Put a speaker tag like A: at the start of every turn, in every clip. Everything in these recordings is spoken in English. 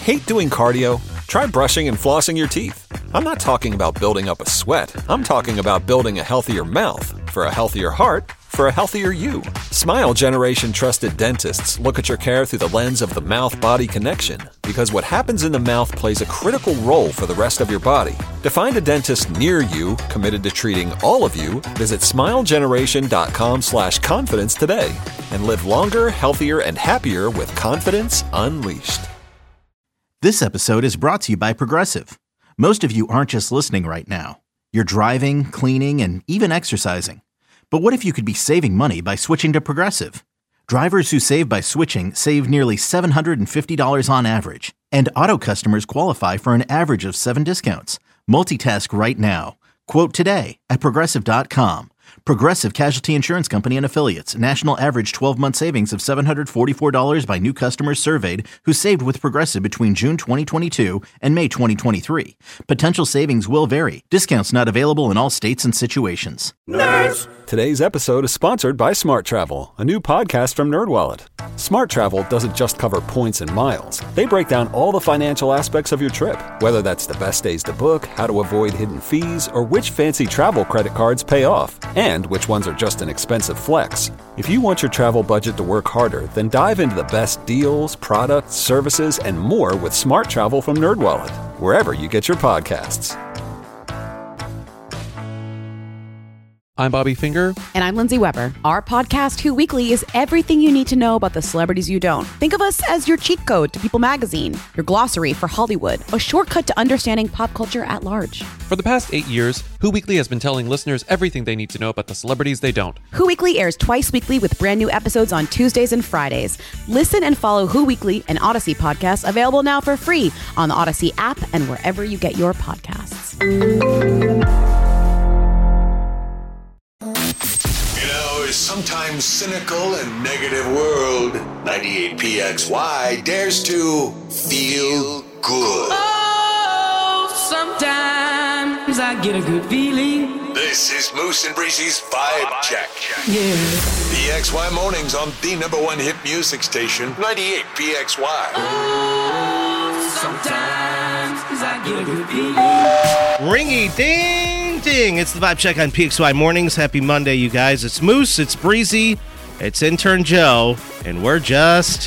A: Hate doing cardio? Try brushing and flossing your teeth. I'm not talking about building up a sweat. I'm talking about building a healthier mouth for a healthier heart for a healthier you. Smile Generation trusted dentists look at your care through the lens of the mouth-body connection, because what happens in the mouth plays a critical role for the rest of your body. To find a dentist near you committed to treating all of you, visit smilegeneration.com/confidence today and live longer, healthier, and happier with confidence unleashed.
B: This episode is brought to you by Progressive. Most of you aren't just listening right now. You're driving, cleaning, and even exercising. But what if you could be saving money by switching to Progressive? Drivers who save by switching save nearly $750 on average. And auto customers qualify for an average of 7 discounts. Multitask right now. Quote today at Progressive.com. Progressive Casualty Insurance Company and Affiliates. National average 12-month savings of $744 by new customers surveyed who saved with Progressive between June 2022 and May 2023. Potential savings will vary. Discounts not available in all states and situations.
A: Nerds! Today's episode is sponsored by Smart Travel, a new podcast from NerdWallet. Smart Travel doesn't just cover points and miles. They break down all the financial aspects of your trip, whether that's the best days to book, how to avoid hidden fees, or which fancy travel credit cards pay off, and which ones are just an expensive flex. If you want your travel budget to work harder, then dive into the best deals, products, services, and more with Smart Travel from NerdWallet, wherever you get your podcasts.
C: I'm Bobby Finger.
D: And I'm Lindsay Weber. Our podcast, Who Weekly, is everything you need to know about the celebrities you don't. Think of us as your cheat code to People Magazine, your glossary for Hollywood, a shortcut to understanding pop culture at large.
C: For the past 8 years, Who Weekly has been telling listeners everything they need to know about the celebrities they don't.
D: Who Weekly airs twice weekly with brand new episodes on Tuesdays and Fridays. Listen and follow Who Weekly, an Odyssey podcast, available now for free on the Odyssey app and wherever you get your podcasts.
E: Sometimes cynical and negative world, 98PXY dares to feel good.
F: Oh, sometimes I get a good feeling.
E: This is Moose and Breezy's Vibe Check.
F: Yeah.
E: The XY mornings on the #1 hit music station, 98PXY.
F: Oh, sometimes I get a good feeling.
G: Ringy ding ding. It's the Vibe Check on PXY Mornings. Happy Monday, you guys. It's Moose, it's Breezy, it's intern Joe, and we're just...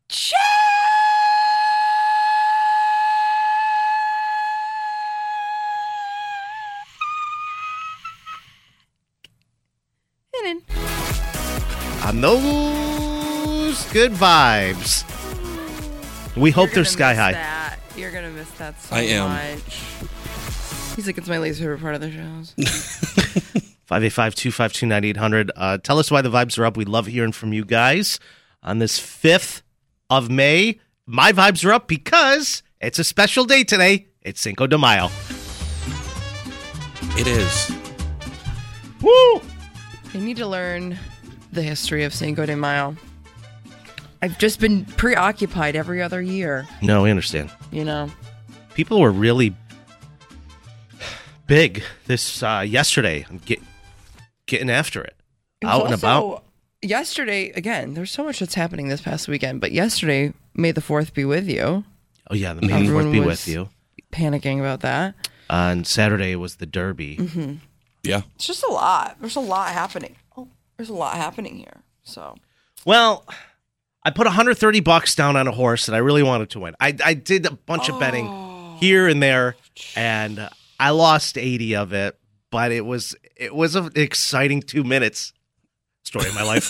G: on those good vibes. We hope they're sky high.
H: You're going to miss that so
C: I am.
H: much. He's like, it's my least favorite part of the shows.
G: 585-252-9800. Tell us why the vibes are up. We love hearing from you guys. On this 5th of May, my vibes are up because it's a special day today. It's Cinco de Mayo.
C: It is.
G: Woo!
H: I need to learn the history of Cinco de Mayo. I've just been preoccupied every other year.
G: No, we understand.
H: You know?
G: People were really big this yesterday. Getting after it. Out and about.
H: Yesterday, again, there's so much that's happening this past weekend, but yesterday, May the 4th be with you.
G: Oh, yeah, the May the 4th be with you.
H: Panicking about that.
G: On Saturday was the Derby.
H: Mm-hmm.
C: Yeah.
H: It's just a lot. There's a lot happening. Oh, there's a lot happening here. So,
G: well, I put $130 down on a horse that I really wanted to win. I did a bunch of betting here and there, and I lost 80 of it, but it was an exciting 2 minutes story of my life.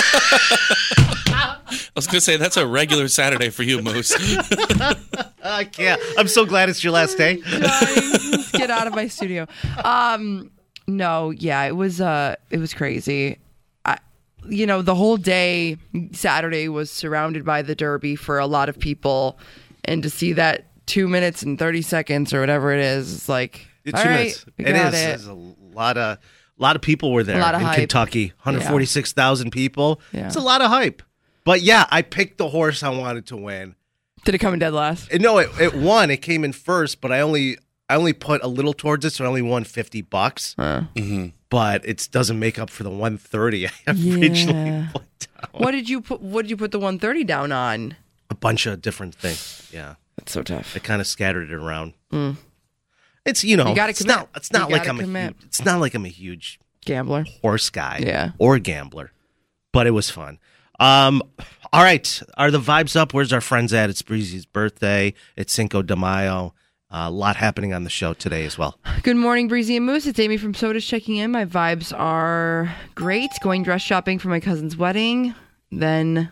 C: I was going to say, that's a regular Saturday for you, Moose.
G: I can't. I'm so glad it's your last day.
H: Guys, get out of my studio. No, yeah, it was crazy. The whole day, Saturday was surrounded by the Derby for a lot of people, and to see that 2 minutes and 30 seconds or whatever it is, it's like,
G: It's
H: all
G: 2
H: right,
G: minutes.
H: we
G: It
H: got
G: is.
H: it.
G: There's a lot of people were there
H: A lot of
G: in
H: hype.
G: Kentucky. 146,000 people.
H: Yeah.
G: It's a lot of hype. But yeah, I picked the horse I wanted to win.
H: Did it come in dead last?
G: No, it won. It came in first, but I only put a little towards it, so I only won $50.
C: Mm-hmm.
G: But it doesn't make up for the 130 I originally put down.
H: What did you put the 130 down on?
G: A bunch of different things. Yeah.
H: That's so tough.
G: They kind of scattered it around. It's
H: You gotta
G: it's
H: commit.
G: not it's not
H: You
G: like
H: gotta
G: I'm
H: commit.
G: it's not like I'm a huge
H: Gambler.
G: horse guy,
H: Yeah.
G: or gambler, but it was fun. All right, are the vibes up? Where's our friends at? It's Breezy's birthday. It's Cinco de Mayo. A lot happening on the show today as well.
H: Good morning, Breezy and Moose. It's Amy from Soda's checking in. My vibes are great. Going dress shopping for my cousin's wedding. Then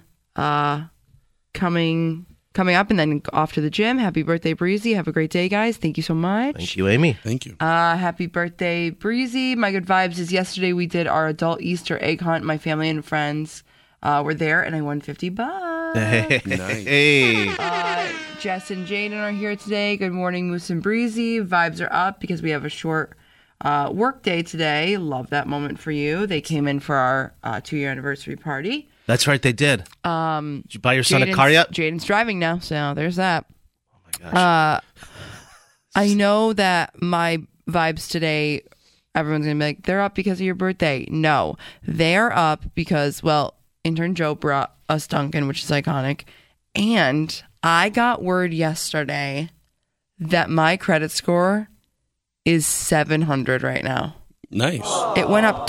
H: coming up and then off to the gym. Happy birthday, Breezy. Have a great day, guys. Thank you so much.
G: Thank you, Amy.
C: Thank you.
H: Happy birthday, Breezy. My good vibes is yesterday we did our adult Easter egg hunt. My family and friends were there, and I won $50.
G: Hey.
H: Jess and Jaden are here today. Good morning, Moose and Breezy. Vibes are up because we have a short work day today. Love that moment for you. They came in for our 2-year anniversary party.
G: That's right, they did. Did you buy your son a car yet?
H: Jaden's driving now, so there's that.
G: Oh my gosh.
H: I know that my vibes today, everyone's going to be like, they're up because of your birthday. No, they're up because, well, intern Joe brought us Dunkin', which is iconic. And I got word yesterday that my credit score is 700 right now.
C: Nice.
H: It went up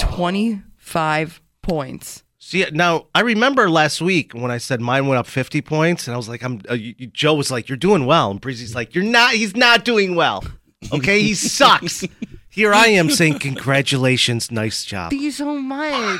H: 25 points.
G: See, now I remember last week when I said mine went up 50 points, and I was like, Joe was like, "You're doing well," and Breezy's like, "You're not. He's not doing well. Okay, he sucks." Here I am saying, "Congratulations, nice job."
H: Thank you so much.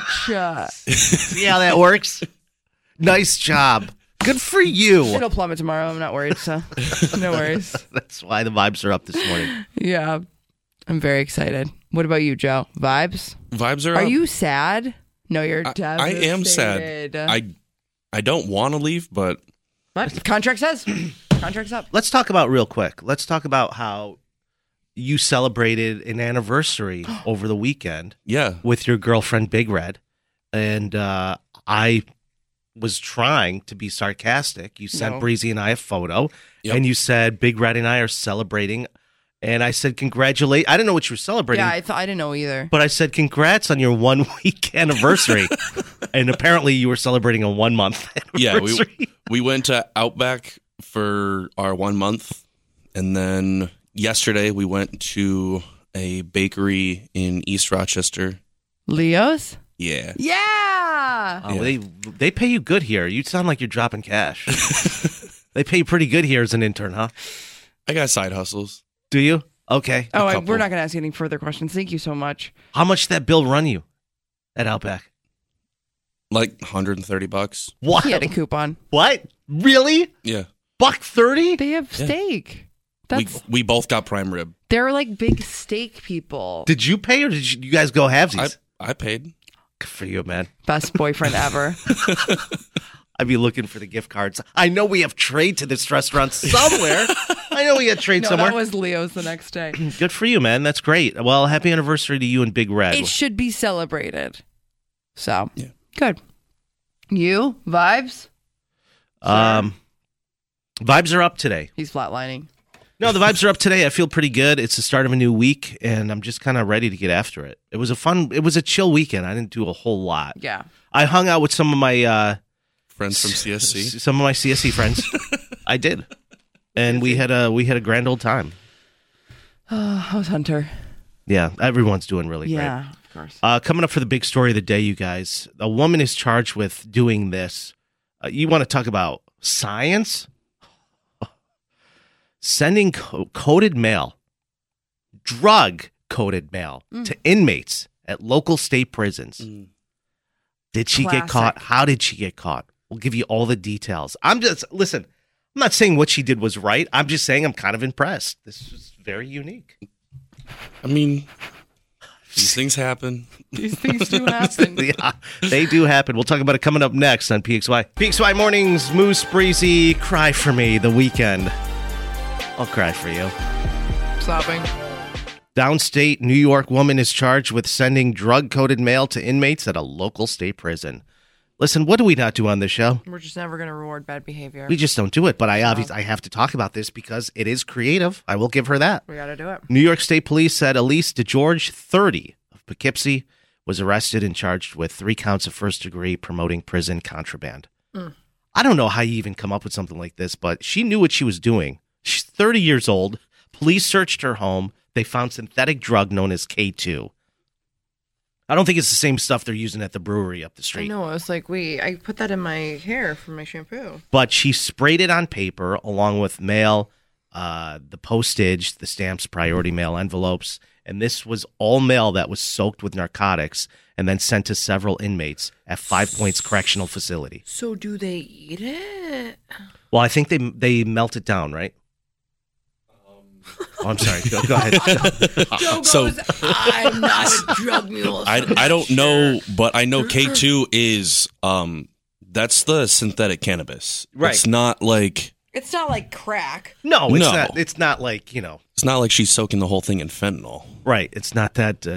G: See how that works? Nice job. Good for you.
H: It'll plummet tomorrow. I'm not worried, so no worries.
G: That's why the vibes are up this morning.
H: Yeah, I'm very excited. What about you, Joe? Vibes?
C: Vibes are
H: Are
C: up.
H: you sad? No, you're
C: I
H: devastated.
C: am sad. I don't want to leave, but
H: What? Contract says. Contract's up.
G: Let's talk about real quick. Let's talk about how you celebrated an anniversary over the weekend.
C: yeah.
G: With your girlfriend, Big Red. And I was trying to be sarcastic. You sent
H: No.
G: Breezy and I a photo,
C: Yep.
G: and you said, Big Red and I are celebrating. And I said, congratulate. I didn't know what you were celebrating.
H: Yeah, I didn't know either.
G: But I said, congrats on your 1 week anniversary. And apparently you were celebrating a 1 month
C: Yeah,
G: anniversary.
C: we went to Outback for our 1 month, and then yesterday we went to a bakery in East Rochester.
H: Leo's?
C: Yeah.
H: Yeah.
G: Oh, they pay you good here. You sound like you're dropping cash. They pay you pretty good here as an intern, huh?
C: I got side hustles.
G: Do you? Okay.
H: Oh,
C: couple.
H: we're not going to ask any further questions. Thank you so much.
G: How much did that bill run you at Outback?
C: Like $130.
G: What?
H: He had a coupon.
G: What? Really?
C: Yeah.
G: $130?
H: They have steak. That's
C: We both got prime rib.
H: they're like big steak people.
G: Did you pay or did you guys go halvesies?
C: I paid.
G: Good for you, man.
H: Best boyfriend ever.
G: I'd be looking for the gift cards. I know we have trade to this restaurant somewhere. I know we had trade
H: No,
G: somewhere.
H: that was Leo's the next day.
G: Good for you, man. That's great. Well, happy anniversary to you and Big Red.
H: It should be celebrated. So,
C: Yeah.
H: good. You? Vibes?
G: Vibes are up today.
H: He's flatlining.
G: No, the vibes are up today. I feel pretty good. It's the start of a new week, and I'm just kind of ready to get after it. It was a chill weekend. I didn't do a whole lot.
H: Yeah.
G: I hung out with some of my
C: Friends from CSC.
G: some of my CSC friends. I did, and we had a grand old time.
H: How's Hunter?
G: Yeah, everyone's doing really
H: Yeah, of course.
G: great. Coming up for the big story of the day, you guys. A woman is charged with doing this. You want to talk about science? Sending coded mail, drug-coded mail to inmates at local state prisons. Did she get caught?
H: Classic.
G: How did she get caught? We'll give you all the details. Listen, I'm not saying what she did was right. I'm just saying I'm kind of impressed. This was very unique.
C: I mean, these things happen.
H: These things do happen.
G: Yeah, they do happen. We'll talk about it coming up next on PXY. PXY Mornings, Moose, Breezy, Cry For Me, The Weekend. I'll cry for you.
H: Stopping.
G: Downstate New York woman is charged with sending drug-coated mail to inmates at a local state prison. Listen, what do we not do on this show?
H: We're just never going to reward bad behavior.
G: We just don't do it. But I have to talk about this because it is creative. I will give her that.
H: We got to do it.
G: New York State Police said Elise DeGeorge, 30, of Poughkeepsie, was arrested and charged with 3 counts of first-degree promoting prison contraband. I don't know how you even come up with something like this, but she knew what she was doing 30 years old. Police searched her home. They found synthetic drug known as K2. I don't think it's the same stuff they're using at the brewery up the street.
H: I know. I was like, wait, I put that in my hair for my shampoo.
G: But she sprayed it on paper along with mail, the postage, the stamps, priority mail envelopes. And this was all mail that was soaked with narcotics and then sent to several inmates at 5 Points Correctional Facility.
H: So do they eat it?
G: Well, I think they melt it down, right? Oh, I'm sorry. Go ahead.
H: Joe goes,
C: So-
H: I'm not a drug mule.
C: I don't know, but I know K2 is that's the synthetic cannabis.
G: Right.
C: It's not like
H: It's not like crack.
G: No, it's
C: No.
G: not. It's not like,
C: it's not like she's soaking the whole thing in fentanyl.
G: right. It's not that.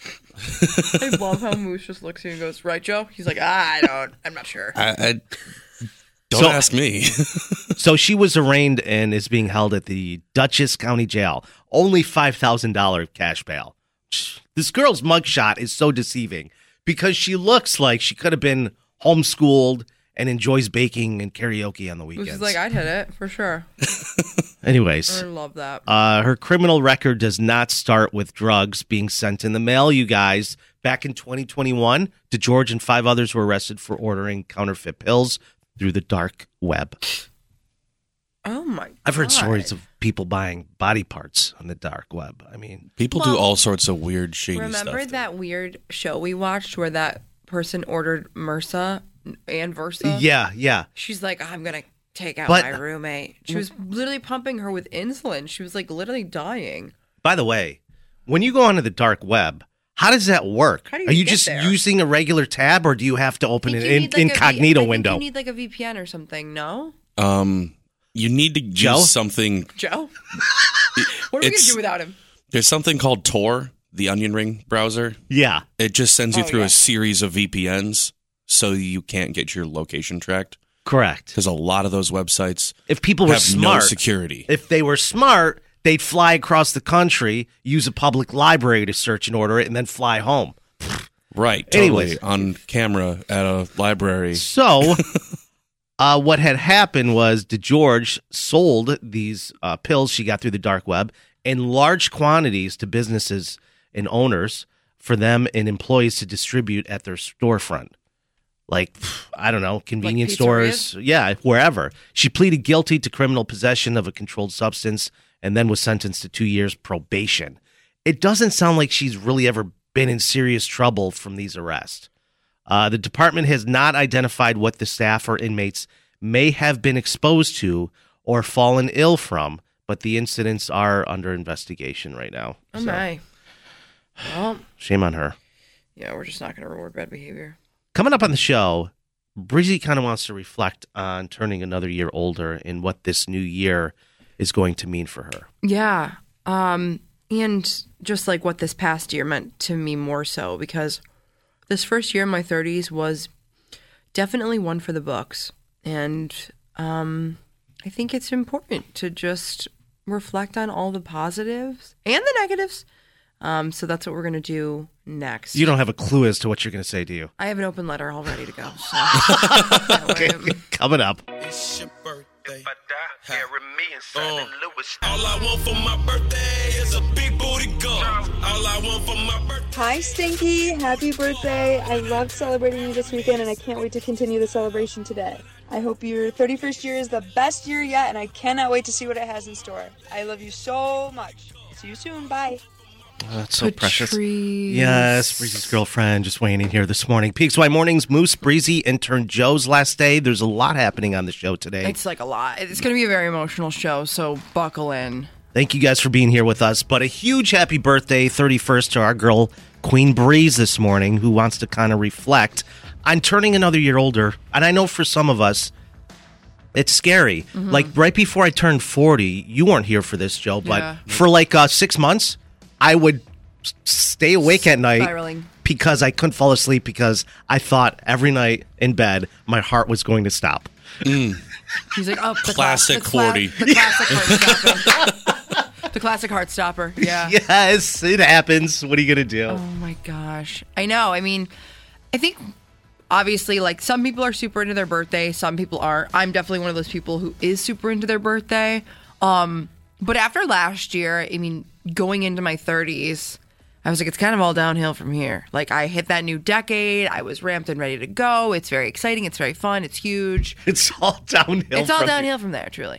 H: I love how Moose just looks at you and goes, right, Joe? He's like, I'm not sure.
C: I don't
G: So-
C: ask me.
G: So she was arraigned and is being held at the Dutchess County Jail. Only $5,000 cash bail. This girl's mugshot is so deceiving because she looks like she could have been homeschooled and enjoys baking and karaoke on the
H: Moose
G: weekends.
H: is like, I'd hit it for sure.
G: Anyways,
H: I love that.
G: her criminal record does not start with drugs being sent in the mail, you guys. Back in 2021, DeGeorge and 5 others were arrested for ordering counterfeit pills through the dark web.
H: Oh my God.
G: I've heard stories of people buying body parts on the dark web. I mean,
C: People do all sorts of weird, shady
H: Remember
C: stuff.
H: that weird show we watched where that person ordered MRSA and Versa?
G: yeah.
H: She's like, I'm going to take out
G: But-
H: my roommate. She was literally pumping her with insulin. She was like literally dying.
G: By the way, when you go onto the dark web, how does that work?
H: How do you
G: Are you
H: get
G: just
H: there?
G: using a regular tab, or do you have to open
H: I
G: an
H: think you need, like,
G: incognito
H: I think
G: window?
H: You need like a VPN or something, no?
C: You need to
G: Joe?
C: use something.
H: Joe? What are we going to
C: It's-
H: do without him?
C: There's something called Tor, the Onion Ring browser.
G: Yeah.
C: It just sends you
H: Oh,
C: through
H: yeah.
C: a series of VPNs so you can't get your location tracked.
G: Correct.
C: Because a lot of those websites
G: If people were
C: have
G: smart,
C: no security.
G: if they were smart, they'd fly across the country, use a public library to search and order it, and then fly home.
C: Right, totally.
G: Anyways.
C: On camera at a library.
G: So, what had happened was DeGeorge sold these pills she got through the dark web in large quantities to businesses and owners for them and employees to distribute at their storefront. Like, I don't know, convenience stores. Yeah, wherever. She pleaded guilty to criminal possession of a controlled substance and then was sentenced to 2 years probation. It doesn't sound like she's really ever been in serious trouble from these arrests. The department has not identified what the staff or inmates may have been exposed to or fallen ill from, but the incidents are under investigation right now.
H: Oh,
G: So,
H: my. Well,
G: shame on her.
H: yeah, we're just not going to reward bad behavior.
G: Coming up on the show, Breezy kind of wants to reflect on turning another year older and what this new year is going to mean for her.
H: Yeah. And just like what this past year meant to me more so, because this first year in my 30s was definitely one for the books. And I think it's important to just reflect on all the positives and the negatives. So that's what we're going to do next.
G: You don't have a clue as to what you're going to say, do you?
H: I have an open letter all ready to go. So. That way,
G: Coming up.
I: It's your birthday. If I die, bury me in St. Louis. All I want for my birthday is a big booty girl. All I want for my birthday.
J: Hi, Stinky. Happy birthday. I loved celebrating you this weekend, and I can't wait to continue the celebration today. I hope your 31st year is the best year yet, and I cannot wait to see what it has in store. I love you so much. See you soon. Bye.
G: Oh, that's so precious.
H: Patrice.
G: Yes, Breezy's girlfriend just weighing in here this morning. PXY Mornings, Moose, Breezy, intern Joe's last day. There's a lot happening on the show today.
H: It's like a lot. It's going to be a very emotional show, so buckle in.
G: Thank you guys for being here with us. But a huge happy birthday, 31st, to our girl, Queen Breeze, this morning, who wants to kind of reflect on turning another year older. And I know for some of us, it's scary.
H: Mm-hmm.
G: Like right before I turned 40, you weren't here for this, Joe, but
H: Yeah.
G: for like 6 months, I would stay awake at night
H: Spiraling.
G: because I couldn't fall asleep because I thought every night in bed my heart was going to stop.
H: He's like, oh, the
C: Classic 40.
H: The classic heart stopper. The classic heart stopper. Yeah.
G: Yes, it happens. What are you going to do?
H: Oh my gosh. I know. I mean, I think obviously like some people are super into their birthday, some people aren't. I'm definitely one of those people who is super into their birthday. But after last year, I mean, going into my 30s, I was like, it's kind of all downhill from here. Like, I hit that new decade. I was ramped and ready to go. It's very exciting. It's very fun. It's huge.
G: It's all downhill.
H: It's all downhill from there, truly.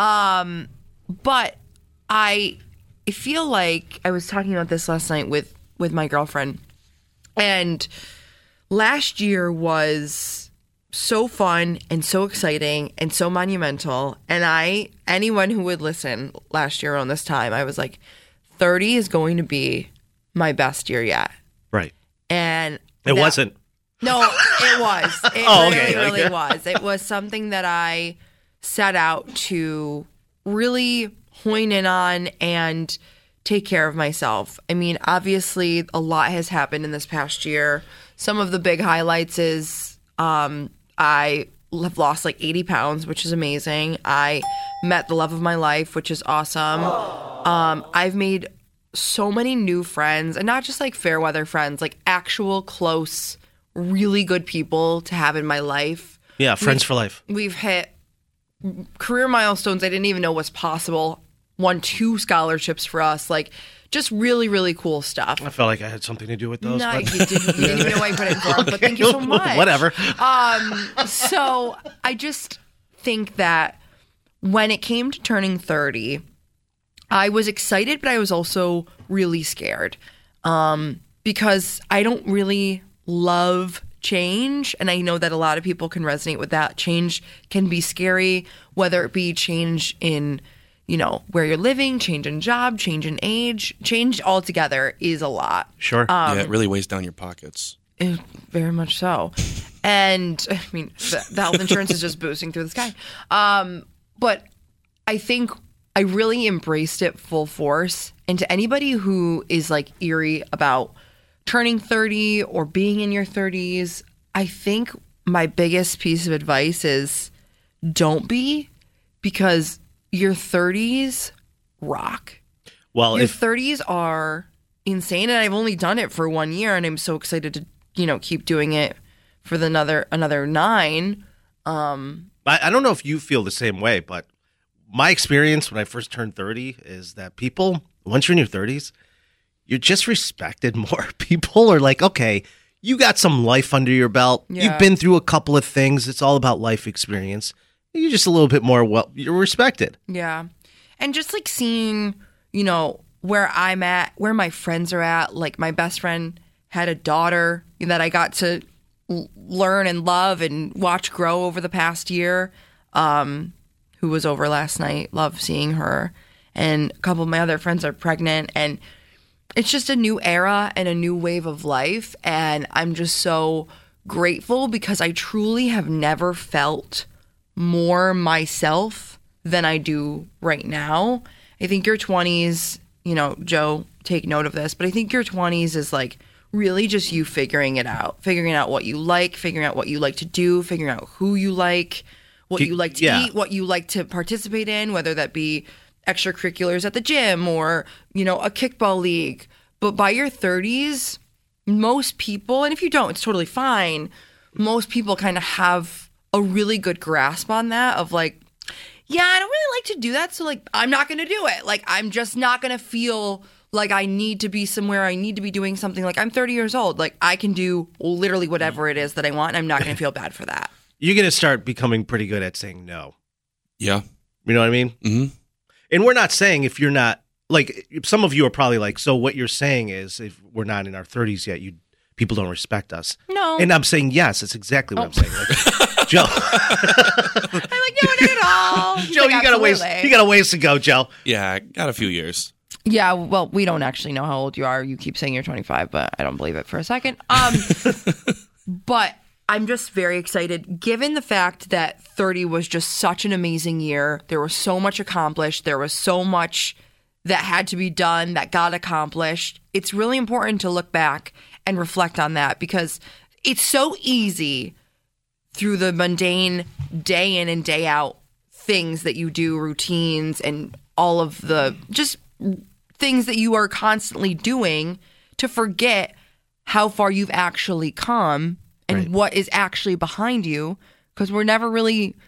H: But I feel like I was talking about this last night with my girlfriend, and last year was so fun and so exciting and so monumental. And anyone who would listen last year around this time, I was like, 30 is going to be my best year yet.
G: Right.
H: And
G: it wasn't.
H: No, it was. It really was. It was something that I set out to really hone in on and take care of myself. I mean, obviously, a lot has happened in this past year. Some of the big highlights is I have lost like 80 pounds, which is amazing. I met the love of my life, which is awesome. I've made so many new friends, and not just like fair weather friends, like actual close, really good people to have in my life.
G: Yeah, friends for life.
H: We've hit career milestones I didn't even know was possible. Won 2 scholarships for us. Like, just really, really cool stuff.
G: I felt like I had something to do with those.
H: No,
G: but...
H: you didn't even know I put it in for them, but thank you so much.
G: Whatever.
H: So I just think that when it came to turning 30, I was excited, but I was also really scared because I don't really love change. And I know that a lot of people can resonate with that. Change can be scary, whether it be change in, where you're living, change in job, change in age. Change altogether is a lot.
G: Sure.
C: Yeah, it really weighs down your pockets.
H: Very much so. And I mean, the health insurance is just boosting through the sky. But I think I really embraced it full force. And to anybody who is like eerie about turning 30 or being in your 30s, I think my biggest piece of advice is don't be, because your 30s rock.
G: Well,
H: your 30s are insane, and I've only done it for 1 year, and I'm so excited to keep doing it for another 9.
G: I don't know if you feel the same way, but my experience when I first turned 30 is that people, once you're in your 30s, you're just respected more. People are like, okay, you got some life under your belt.
H: Yeah.
G: You've been through a couple of things. It's all about life experience. You're just a little bit more, you're respected.
H: Yeah. And just like seeing, where I'm at, where my friends are at. Like, my best friend had a daughter that I got to learn and love and watch grow over the past year, who was over last night. Love seeing her. And a couple of my other friends are pregnant. And it's just a new era and a new wave of life. And I'm just so grateful because I truly have never felt more myself than I do right now. I think your 20s, Joe, take note of this, but I think your 20s is like really just you figuring out what you like, figuring out what you like to do, figuring out who you like, what you like to eat, what you like to participate in, whether that be extracurriculars at the gym or, a kickball league. But by your 30s, most people, and if you don't, it's totally fine, most people kind of have a really good grasp on that of like, yeah, I don't really like to do that, so like I'm not going to do it. Like, I'm just not going to feel like I need to be somewhere, I need to be doing something. Like, I'm 30 years old. Like, I can do literally whatever it is that I want, and I'm not going to feel bad for that.
G: You're going to start becoming pretty good at saying no.
C: Yeah.
G: You know what I mean?
C: Mm-hmm.
G: And we're not saying if you're not, like, some of you are probably like, so what you're saying is if we're not in our 30s yet, people don't respect us.
H: No.
G: And I'm saying yes, that's exactly what I'm saying. Like, Joe.
H: I'm like, no, not at all.
G: Joe,
H: like,
G: you got a ways to go, Joe.
C: Yeah, I got a few years.
H: Yeah, well, we don't actually know how old you are. You keep saying you're 25, but I don't believe it for a second. But I'm just very excited, given the fact that 30 was just such an amazing year. There was so much accomplished. There was so much that had to be done that got accomplished. It's really important to look back and reflect on that, because it's so easy through the mundane day in and day out things that you do, routines and all of the just things that you are constantly doing, to forget how far you've actually come and what is actually behind you, because we're never really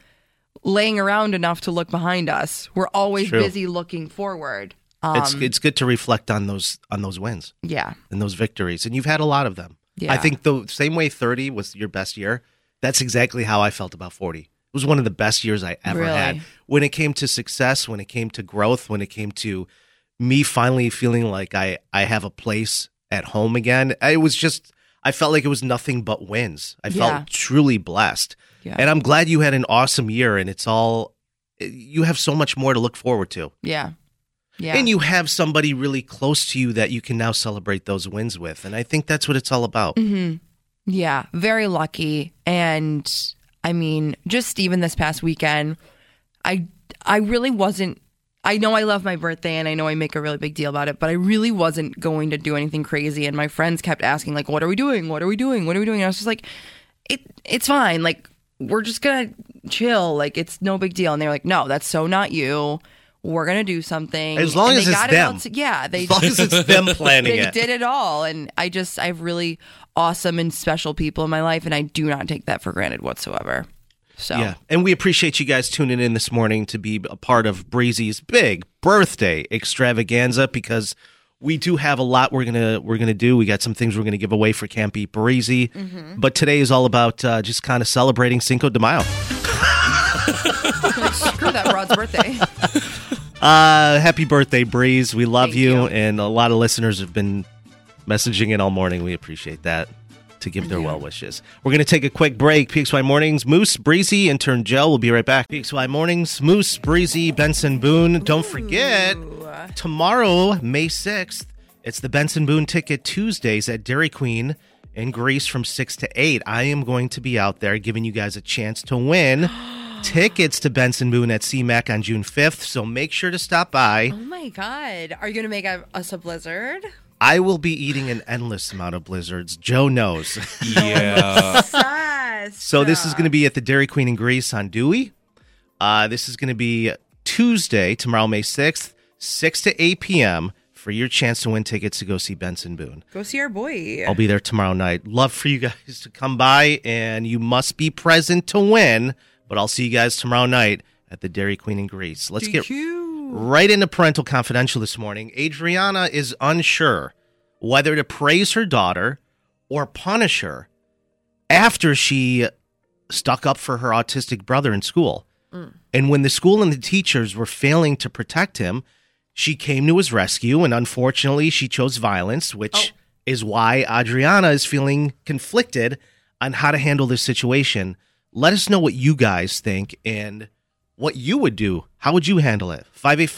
H: laying around enough to look behind us. We're always
G: True.
H: busy looking forward.
G: It's good to reflect on those wins.
H: Yeah.
G: And those victories. And you've had a lot of them.
H: Yeah.
G: I think the same way 30 was your best year, that's exactly how I felt about 40. It was one of the best years I ever had. When it came to success, when it came to growth, when it came to me finally feeling like I have a place at home again, I felt like it was nothing but wins. I felt truly blessed.
H: Yeah.
G: And I'm glad you had an awesome year, and you have so much more to look forward to.
H: Yeah. Yeah.
G: And you have somebody really close to you that you can now celebrate those wins with. And I think that's what it's all about.
H: Mm-hmm. Yeah. Very lucky. And I mean, just even this past weekend, I really wasn't, I know I love my birthday and I know I make a really big deal about it, but I really wasn't going to do anything crazy. And my friends kept asking, like, what are we doing? What are we doing? What are we doing? And I was just like, it's fine. Like, we're just going to chill. Like, it's no big deal. And they're like, no, that's so not you. We're going to do something.
G: As long as it's them.
H: As
G: long as it's them planning
H: they
G: it.
H: did it all. And I have really awesome and special people in my life, and I do not take that for granted whatsoever. So
G: yeah, and we appreciate you guys tuning in this morning to be a part of Breezy's big birthday extravaganza, because we do have a lot we're gonna do. We got some things we're gonna give away for Camp Eat Breezy, but today is all about just kind of celebrating Cinco de Mayo.
H: Screw that Rod's birthday.
G: Happy birthday, Breeze. We love
H: Thank
G: you,
H: you.
G: and a lot of listeners have been messaging in all morning. We appreciate that, to give their well wishes. We're going to take a quick break. PXY Mornings, Moose, Breezy, intern Joe. We'll be right back. PXY Mornings, Moose, Breezy, Benson Boone. Don't forget, tomorrow, May 6th, it's the Benson Boone Ticket Tuesdays at Dairy Queen in Greece from 6 to 8. I am going to be out there giving you guys a chance to win tickets to Benson Boone at CMAC on June 5th, so make sure to stop by.
H: Oh my God. Are you going to make us a blizzard?
G: I will be eating an endless amount of blizzards. Joe knows.
C: Yeah.
G: So this is going to be at the Dairy Queen in Greece on Dewey. This is going to be Tuesday, tomorrow, May 6th, 6 to 8 p.m. for your chance to win tickets to go see Benson Boone.
H: Go see our boy.
G: I'll be there tomorrow night. Love for you guys to come by, and you must be present to win. But I'll see you guys tomorrow night at the Dairy Queen in Greece. Let's get right into Parental Confidential this morning. Adriana is unsure whether to praise her daughter or punish her after she stuck up for her autistic brother in school. And when the school and the teachers were failing to protect him, she came to his rescue, and unfortunately she chose violence, which is why Adriana is feeling conflicted on how to handle this situation. Let us know what you guys think and what you would do. How would you handle it?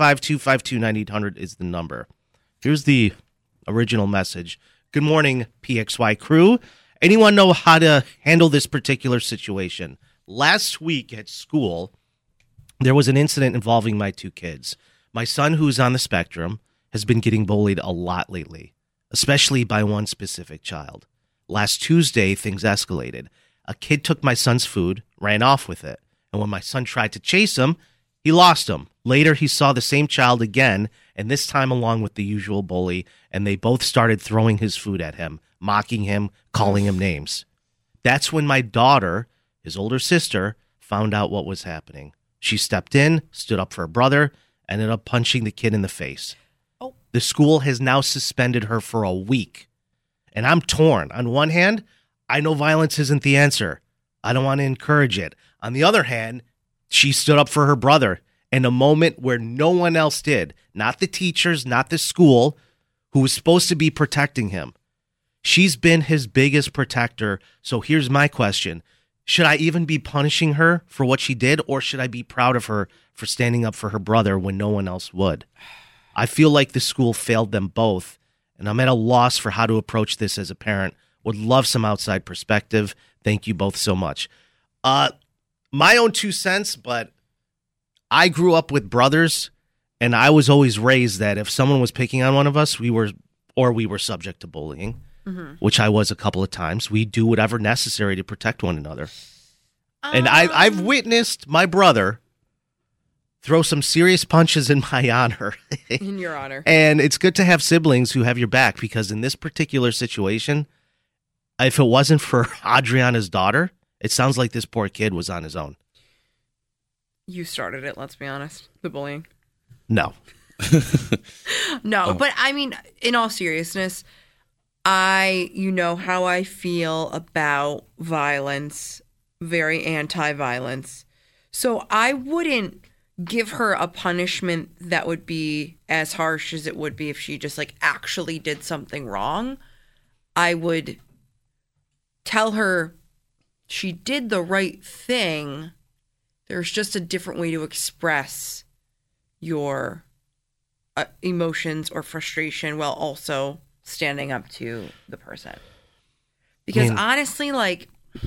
G: 585-252-9800 is the number. Here's the original message. Good morning, PXY crew. Anyone know how to handle this particular situation? Last week at school, there was an incident involving my two kids. My son, who's on the spectrum, has been getting bullied a lot lately, especially by one specific child. Last Tuesday, things escalated. A kid took my son's food, ran off with it, and when my son tried to chase him, he lost him. Later, he saw the same child again, and this time along with the usual bully, and they both started throwing his food at him, mocking him, calling him names. That's when my daughter, his older sister, found out what was happening. She stepped in, stood up for her brother, ended up punching the kid in the face. The school has now suspended her for a week, and I'm torn. On one hand, I know violence isn't the answer. I don't want to encourage it. On the other hand, she stood up for her brother in a moment where no one else did. Not the teachers, not the school, who was supposed to be protecting him. She's been his biggest protector. So here's my question. Should I even be punishing her for what she did, or should I be proud of her for standing up for her brother when no one else would? I feel like the school failed them both, and I'm at a loss for how to approach this as a parent. Would love some outside perspective. Thank you both so much. My own 2 cents, but I grew up with brothers, and I was always raised that if someone was picking on one of us, we were subject to bullying, which I was a couple of times. We do whatever necessary to protect one another. And I've witnessed my brother throw some serious punches in my honor.
H: In your honor.
G: And it's good to have siblings who have your back, because in this particular situation, if it wasn't for Adriana's daughter, it sounds like this poor kid was on his own.
H: You started it, let's be honest. The bullying.
G: No.
H: No, but I mean, in all seriousness, you know how I feel about violence, very anti-violence. So I wouldn't give her a punishment that would be as harsh as it would be if she just like actually did something wrong. I would tell her she did the right thing. There's just a different way to express your emotions or frustration while also standing up to the person. Because honestly, like,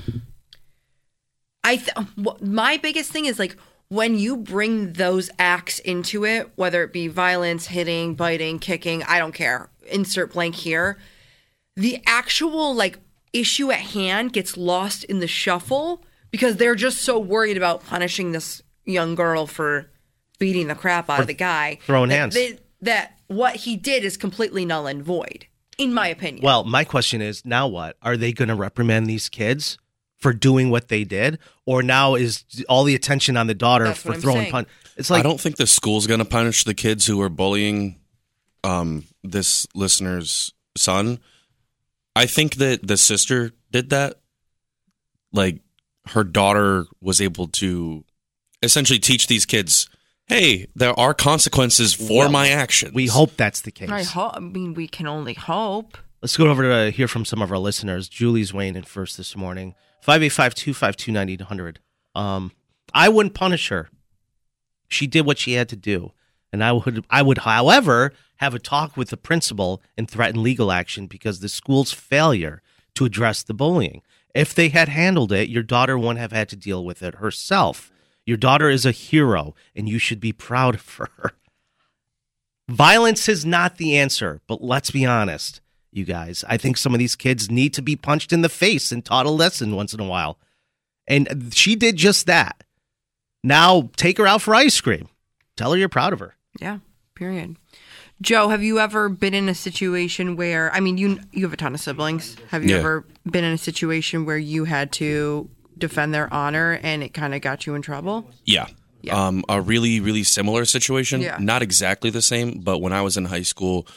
H: my biggest thing is like when you bring those acts into it, whether it be violence, hitting, biting, kicking, I don't care, insert blank here, the actual like issue at hand gets lost in the shuffle because they're just so worried about punishing this young girl for beating the crap out of the guy.
G: Throwing hands.
H: That what he did is completely null and void, in my opinion.
G: Well, my question is, now what? Are they going to reprimand these kids for doing what they did? Or now is all the attention on the daughter for throwing punch? It's like,
C: I don't think the school's going to punish the kids who are bullying this listener's son. I think that the sister did that. Like, her daughter was able to essentially teach these kids, hey, there are consequences for my actions.
G: We hope that's the case.
H: I mean, we can only hope.
G: Let's go over to hear from some of our listeners. Julie's weighing in first this morning. 585-252-9800. I wouldn't punish her. She did what she had to do. And I would, however, have a talk with the principal and threaten legal action because the school's failure to address the bullying. If they had handled it, your daughter wouldn't have had to deal with it herself. Your daughter is a hero, and you should be proud of her. Violence is not the answer, but let's be honest, you guys. I think some of these kids need to be punched in the face and taught a lesson once in a while. And she did just that. Now take her out for ice cream. Tell her you're proud of her.
H: Yeah, period. Joe, have you ever been in a situation where, I mean, you have a ton of siblings. Have you ever been in a situation where you had to defend their honor and it kind of got you in trouble?
C: Yeah. A really, really similar situation. Yeah. Not exactly the same, but when I was in high school,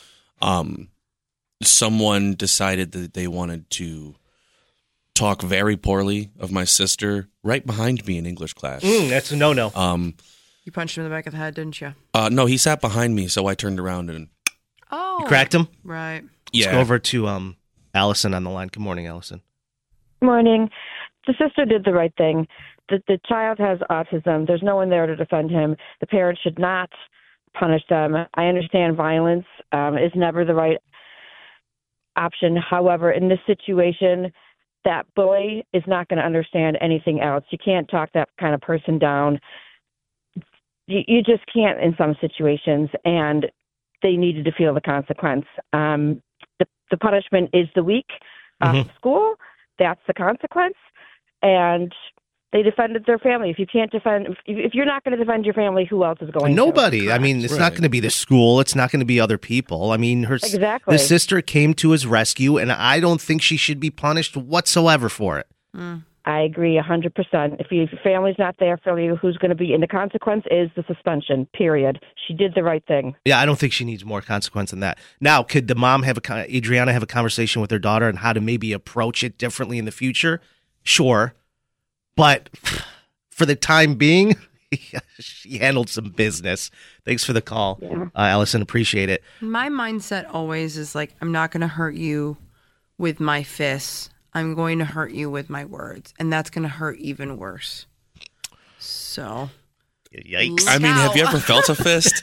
C: someone decided that they wanted to talk very poorly of my sister right behind me in English class.
G: That's a no-no.
H: You punched him in the back of the head, didn't you?
C: No, he sat behind me, so I turned around and...
G: You cracked him?
H: Right.
G: Let's go over to Allison on the line. Good morning, Allison.
K: Morning. The sister did the right thing. The child has autism. There's no one there to defend him. The parents should not punish them. I understand violence is never the right option. However, in this situation, that bully is not going to understand anything else. You can't talk that kind of person down. You just can't in some situations, and they needed to feel the consequence. The punishment is the week of school. That's the consequence. And they defended their family. If you can't defend, if you're not going to defend your family, who else is going to?
G: Nobody. I mean, it's not going to be the school. It's not going to be other people. I mean, the sister came to his rescue, and I don't think she should be punished whatsoever for it.
K: I agree 100%. If your family's not there for you, who's going to be? And the consequence is the suspension, period. She did the right thing.
G: Yeah, I don't think she needs more consequence than that. Now, could the mom Adriana have a conversation with her daughter on how to maybe approach it differently in the future? Sure. But for the time being, she handled some business. Thanks for the call, Allison. Appreciate it.
H: My mindset always is like, I'm not going to hurt you with my fists. I'm going to hurt you with my words. And that's going to hurt even worse. So.
G: Yikes.
C: I mean, have you ever felt a fist?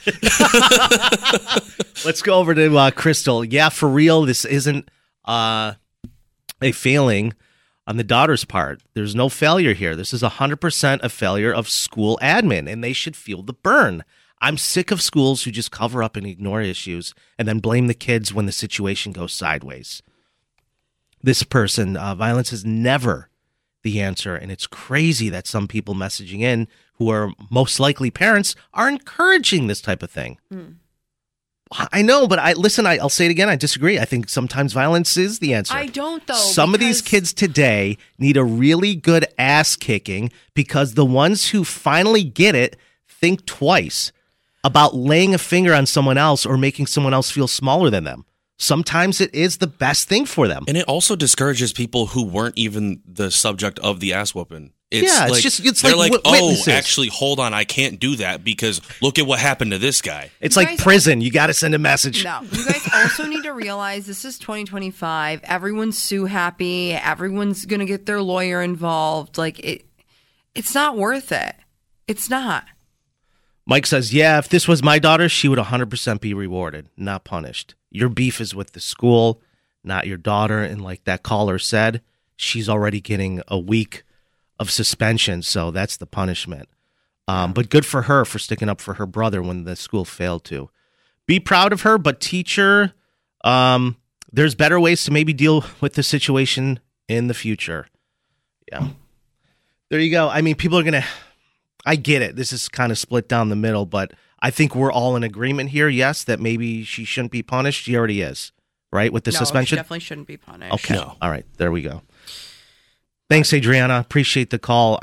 G: Let's go over to Crystal. Yeah, for real, this isn't a failing on the daughter's part. There's no failure here. This is 100% a failure of school admin, and they should feel the burn. I'm sick of schools who just cover up and ignore issues and then blame the kids when the situation goes sideways. This person, violence is never the answer, and it's crazy that some people messaging in who are most likely parents are encouraging this type of thing. I know, but I'll say it again. I disagree. I think sometimes violence is the answer.
H: I don't, though.
G: Some of these kids today need a really good ass kicking because the ones who finally get it think twice about laying a finger on someone else or making someone else feel smaller than them. Sometimes it is the best thing for them.
C: And it also discourages people who weren't even the subject of the ass whooping.
G: It's
C: they're
G: like
C: like,
G: witnesses.
C: actually, hold on, I can't do that because look at what happened to this guy.
G: It's like prison. You got to send a message.
H: No, you guys also need to realize this is 2025. Everyone's sue happy. Everyone's going to get their lawyer involved. Like, it's not worth it. It's not.
G: Mike says, yeah, if this was my daughter, she would 100% be rewarded, not punished. Your beef is with the school, not your daughter. And like that caller said, she's already getting a week of suspension, so that's the punishment. But good for her for sticking up for her brother when the school failed to. Be proud of her, but teach her there's better ways to maybe deal with the situation in the future. Yeah. There you go. I mean, people are going to... I get it. This is kind of split down the middle, but I think we're all in agreement here, yes, that maybe she shouldn't be punished. She already is, right, with the suspension?
H: No, she definitely shouldn't be punished.
G: Okay. No. All right. There we go. Thanks, Adriana. Appreciate the call.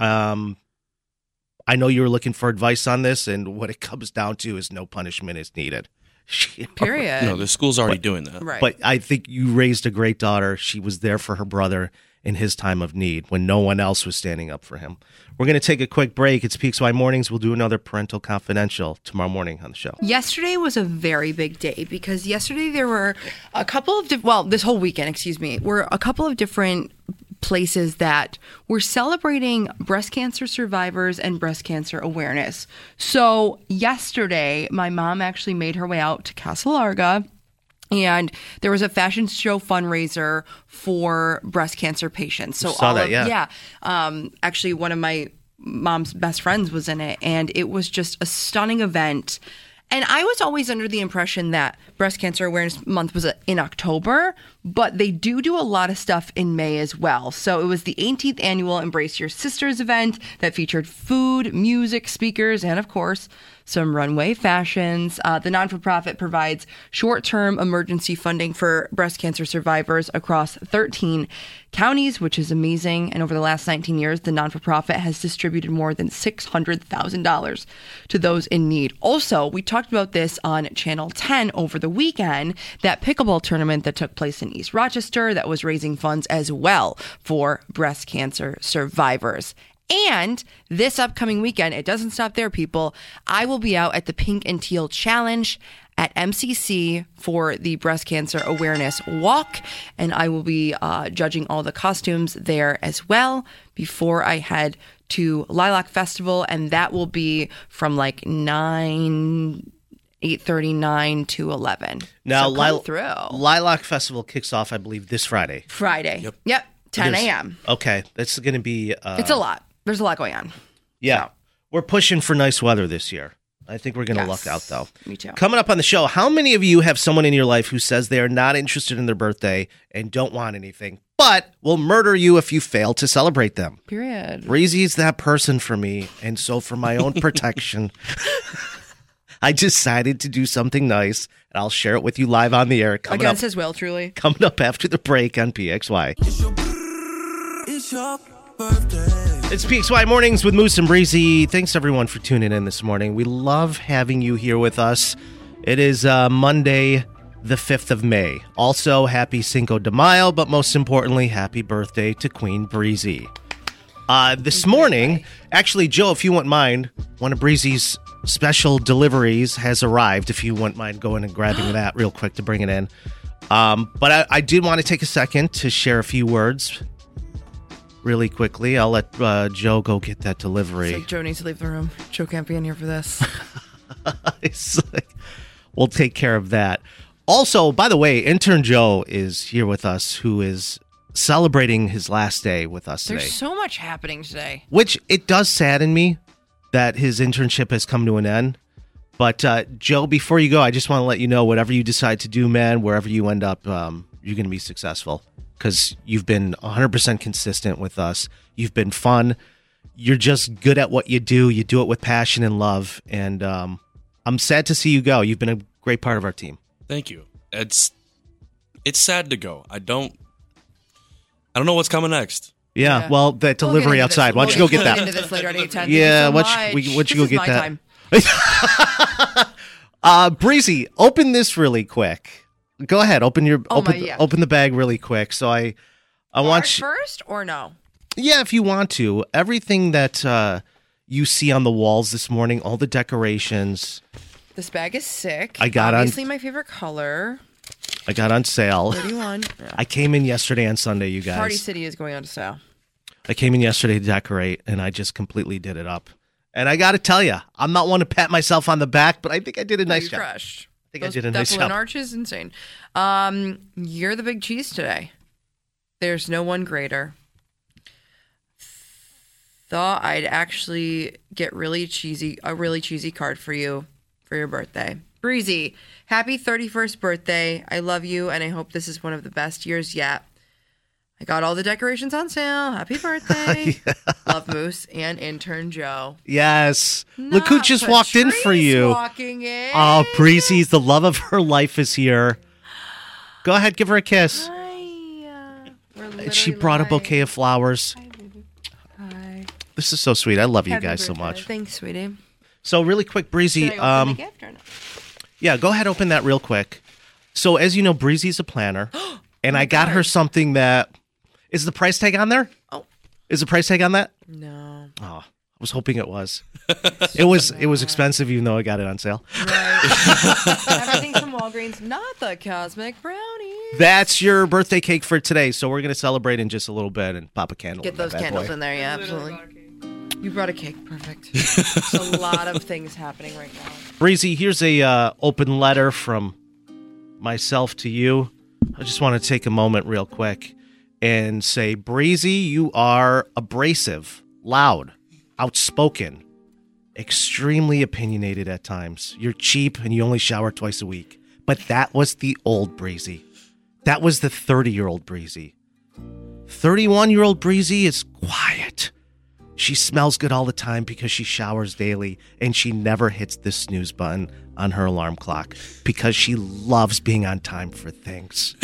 G: I know you were looking for advice on this, and what it comes down to is no punishment is needed.
H: Period.
C: No, the school's already doing that.
H: Right.
G: But I think you raised a great daughter. She was there for her brother in his time of need when no one else was standing up for him. We're going to take a quick break. It's PXY Mornings. We'll do another Parental Confidential tomorrow morning on the show.
H: Yesterday was a very big day because yesterday there were a couple of this whole weekend, were a couple of different places that were celebrating breast cancer survivors and breast cancer awareness. So yesterday, my mom actually made her way out to Casa Larga, and there was a fashion show fundraiser for breast cancer patients. So actually one of my mom's best friends was in it, and it was just a stunning event. And I was always under the impression that Breast Cancer Awareness Month was in October, but they do a lot of stuff in May as well. So it was the 18th annual Embrace Your Sisters event that featured food, music, speakers, and of course, some runway fashions. The non-for-profit provides short-term emergency funding for breast cancer survivors across 13 counties, which is amazing. And over the last 19 years, the non-for-profit has distributed more than $600,000 to those in need. Also, we talked about this on Channel 10 over the weekend, that pickleball tournament that took place in East Rochester that was raising funds as well for breast cancer survivors. And this upcoming weekend, it doesn't stop there, people. I will be out at the Pink and Teal Challenge at MCC for the Breast Cancer Awareness Walk, and I will be judging all the costumes there as well before I head to Lilac Festival, and that will be from like 8:39 to 11.
G: Now,
H: so
G: Lilac Festival kicks off, I believe, this Friday.
H: Yep. 10 a.m.
G: Okay, that's going to be...
H: it's a lot. There's a lot going on.
G: Yeah. So. We're pushing for nice weather this year. I think we're going to luck out, though.
H: Me too.
G: Coming up on the show, how many of you have someone in your life who says they are not interested in their birthday and don't want anything, but will murder you if you fail to celebrate them?
H: Period.
G: Breezy's that person for me, and so for my own protection, I decided to do something nice, and I'll share it with you live on the air.
H: Against his will, truly.
G: Coming up after the break on PXY.
F: It's your birthday.
G: It's PXY Mornings with Moose and Breezy. Thanks, everyone, for tuning in this morning. We love having you here with us. It is Monday, the 5th of May. Also, happy Cinco de Mayo, but most importantly, happy birthday to Queen Breezy. This morning, actually, Joe, if you wouldn't mind, one of Breezy's special deliveries has arrived, if you wouldn't mind going and grabbing that real quick to bring it in. But I did want to take a second to share a few words really quickly. I'll let Joe go get that delivery.
H: It's like Joe needs to leave the room. Joe can't be in here for this.
G: We'll take care of that. Also, by the way, intern Joe is here with us, who is celebrating his last day with us today.
H: There's so much happening today.
G: Which, it does sadden me that his internship has come to an end. But Joe, before you go, I just want to let you know, whatever you decide to do, man, wherever you end up, you're going to be successful. Because you've been 100% consistent with us. You've been fun. You're just good at what you do. You do it with passion and love. And I'm sad to see you go. You've been a Great part of our team.
C: Thank you. It's sad to go. I don't know what's coming next.
G: Yeah, well, that delivery outside. Why don't you go get that?
H: Into this later at 8:10.
G: Yeah, why don't you go get that? Breezy, open this really quick. Go ahead, open the bag really quick. So I want you
H: first or no?
G: Yeah, if you want to. Everything that you see on the walls this morning, all the decorations.
H: This bag is sick.
G: Obviously
H: my favorite color.
G: I got on sale.
H: 31. Yeah.
G: I came in yesterday on Sunday, you guys.
H: Party City is going on sale.
G: I came in yesterday to decorate, and I just completely did it up. And I got to tell you, I'm not one to pat myself on the back, but I think I did a nice job.
H: Crushed.
G: I think I did a nice job.
H: Arches, insane. You're the big cheese today. There's no one greater. Thought I'd actually get a really cheesy card for you for your birthday. Breezy, happy 31st birthday. I love you, and I hope this is one of the best years yet. I got all the decorations on sale. Happy birthday. Yeah. Love, Moose and intern Joe.
G: Yes. Look who just walked in for you.
H: Walking in.
G: Oh, Breezy's the love of her life is here. Go ahead, give her a kiss.
H: Hi.
G: And she brought a bouquet of flowers.
H: Hi, baby. Hi.
G: This is so sweet. I love you
H: Happy
G: guys
H: birthday.
G: so much.
H: Thanks, sweetie.
G: So really quick, Breezy.
H: Should I open the gift or no?
G: Yeah, go ahead, open that real quick. So as you know, Breezy's a planner, and I got her something that is the price tag on there.
H: Oh,
G: is the price tag on that?
H: No.
G: Oh, I was hoping it was. It was expensive, even though I got it on sale.
H: Right. Everything's from Walgreens, not the Cosmic Brownies.
G: That's your birthday cake for today. So we're gonna celebrate in just a little bit and pop a candle.
H: Get those candles in there, yeah, absolutely. You brought a cake, perfect. There's a lot of things happening right now.
G: Breezy, here's a open letter from myself to you. I just want to take a moment real quick and say, Breezy, you are abrasive, loud, outspoken, extremely opinionated at times. You're cheap and you only shower twice a week. But that was the old Breezy. That was the 30-year-old Breezy. 31-year-old Breezy is quiet. She smells good all the time because she showers daily, and she never hits the snooze button on her alarm clock because she loves being on time for things.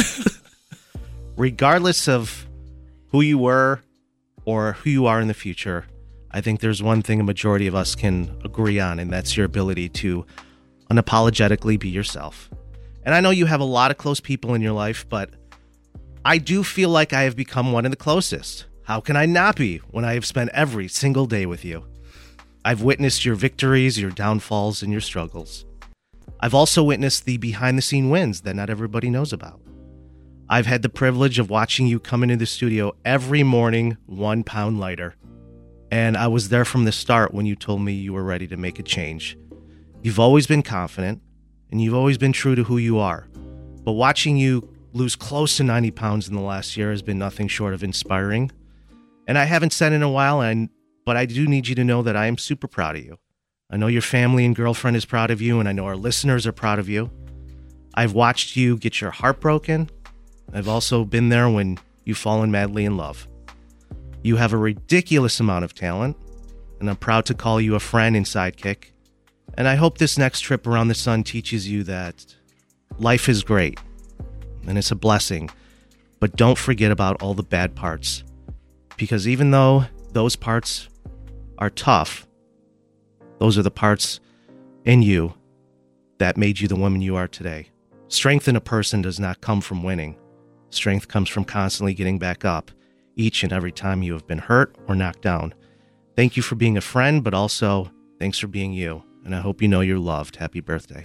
G: Regardless of who you were or who you are in the future, I think there's one thing a majority of us can agree on, and that's your ability to unapologetically be yourself. And I know you have a lot of close people in your life, but I do feel like I have become one of the closest. How can I not be when I have spent every single day with you? I've witnessed your victories, your downfalls, and your struggles. I've also witnessed the behind-the-scene wins that not everybody knows about. I've had the privilege of watching you come into the studio every morning 1 pound lighter. And I was there from the start when you told me you were ready to make a change. You've always been confident, and you've always been true to who you are. But watching you lose close to 90 pounds in the last year has been nothing short of inspiring. And I haven't said in a while, but I do need you to know that I am super proud of you. I know your family and girlfriend is proud of you, and I know our listeners are proud of you. I've watched you get your heart broken. I've also been there when you've fallen madly in love. You have a ridiculous amount of talent, and I'm proud to call you a friend and sidekick. And I hope this next trip around the sun teaches you that life is great, and it's a blessing, but don't forget about all the bad parts. Because even though those parts are tough, those are the parts in you that made you the woman you are today. Strength in a person does not come from winning. Strength comes from constantly getting back up each and every time you have been hurt or knocked down. Thank you for being a friend, but also thanks for being you. And I hope you know you're loved. Happy birthday.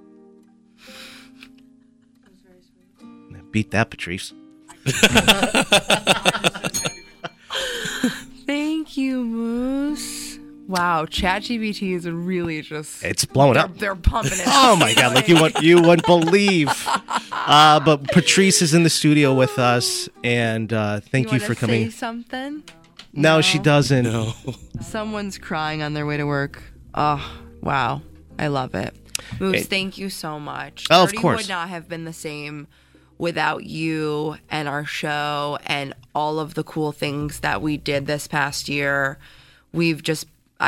H: That was very sweet.
G: Beat that, Patrice.
H: Thank you, Moose. Wow, ChatGPT is really just...
G: It's blowing up.
H: They're pumping it.
G: Oh, my God. Like you wouldn't believe. But Patrice is in the studio with us, and thank you for coming.
H: Say something?
G: No, she doesn't.
C: No.
H: Someone's crying on their way to work. Oh, wow. I love it. Moose, thank you so much.
G: Oh, of course.
H: Would not have been the same without you and our show and all of the cool things that we did this past year.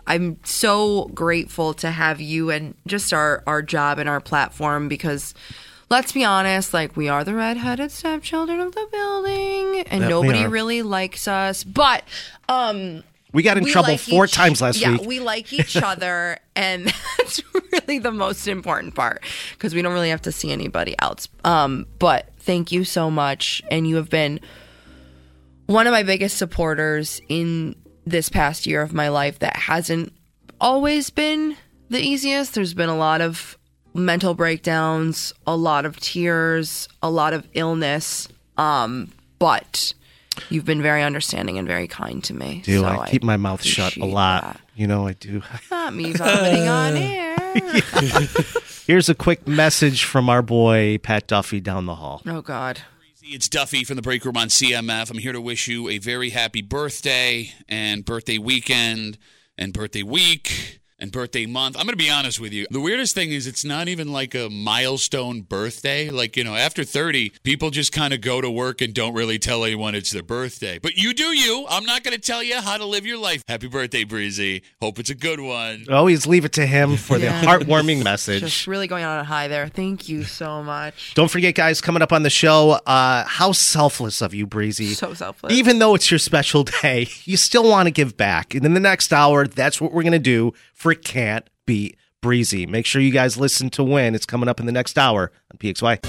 H: I'm so grateful to have you and just our job and our platform because let's be honest, like we are the redheaded stepchildren of the building and nobody really likes us. But
G: we got in trouble
H: like
G: 4 times last week.
H: Yeah, we like each other and that's really the most important part because we don't really have to see anybody else. But thank you so much. And you have been one of my biggest supporters in this past year of my life that hasn't always been the easiest. There's been a lot of mental breakdowns, a lot of tears, a lot of illness. But you've been very understanding and very kind to me.
G: Do so I keep my mouth shut a lot. That. You know I do.
H: Not me vomiting on air.
G: Here's a quick message from our boy Pat Duffy down the hall.
H: Oh, God.
L: It's Duffy from the Break Room on CMF. I'm here to wish you a very happy birthday and birthday weekend and birthday week and birthday month. I'm going to be honest with you. The weirdest thing is it's not even like a milestone birthday. Like, you know, after 30, people just kind of go to work and don't really tell anyone it's their birthday. But you do you. I'm not going to tell you how to live your life. Happy birthday, Breezy. Hope it's a good one.
G: Always leave it to him for the heartwarming message.
H: Just really going on a high there. Thank you so much.
G: Don't forget, guys, coming up on the show, how selfless of you, Breezy.
H: So selfless.
G: Even though it's your special day, you still want to give back. And in the next hour, that's what we're going to do for It Can't Be Breezy. Make sure you guys listen to Win. It's coming up in the next hour on PXY.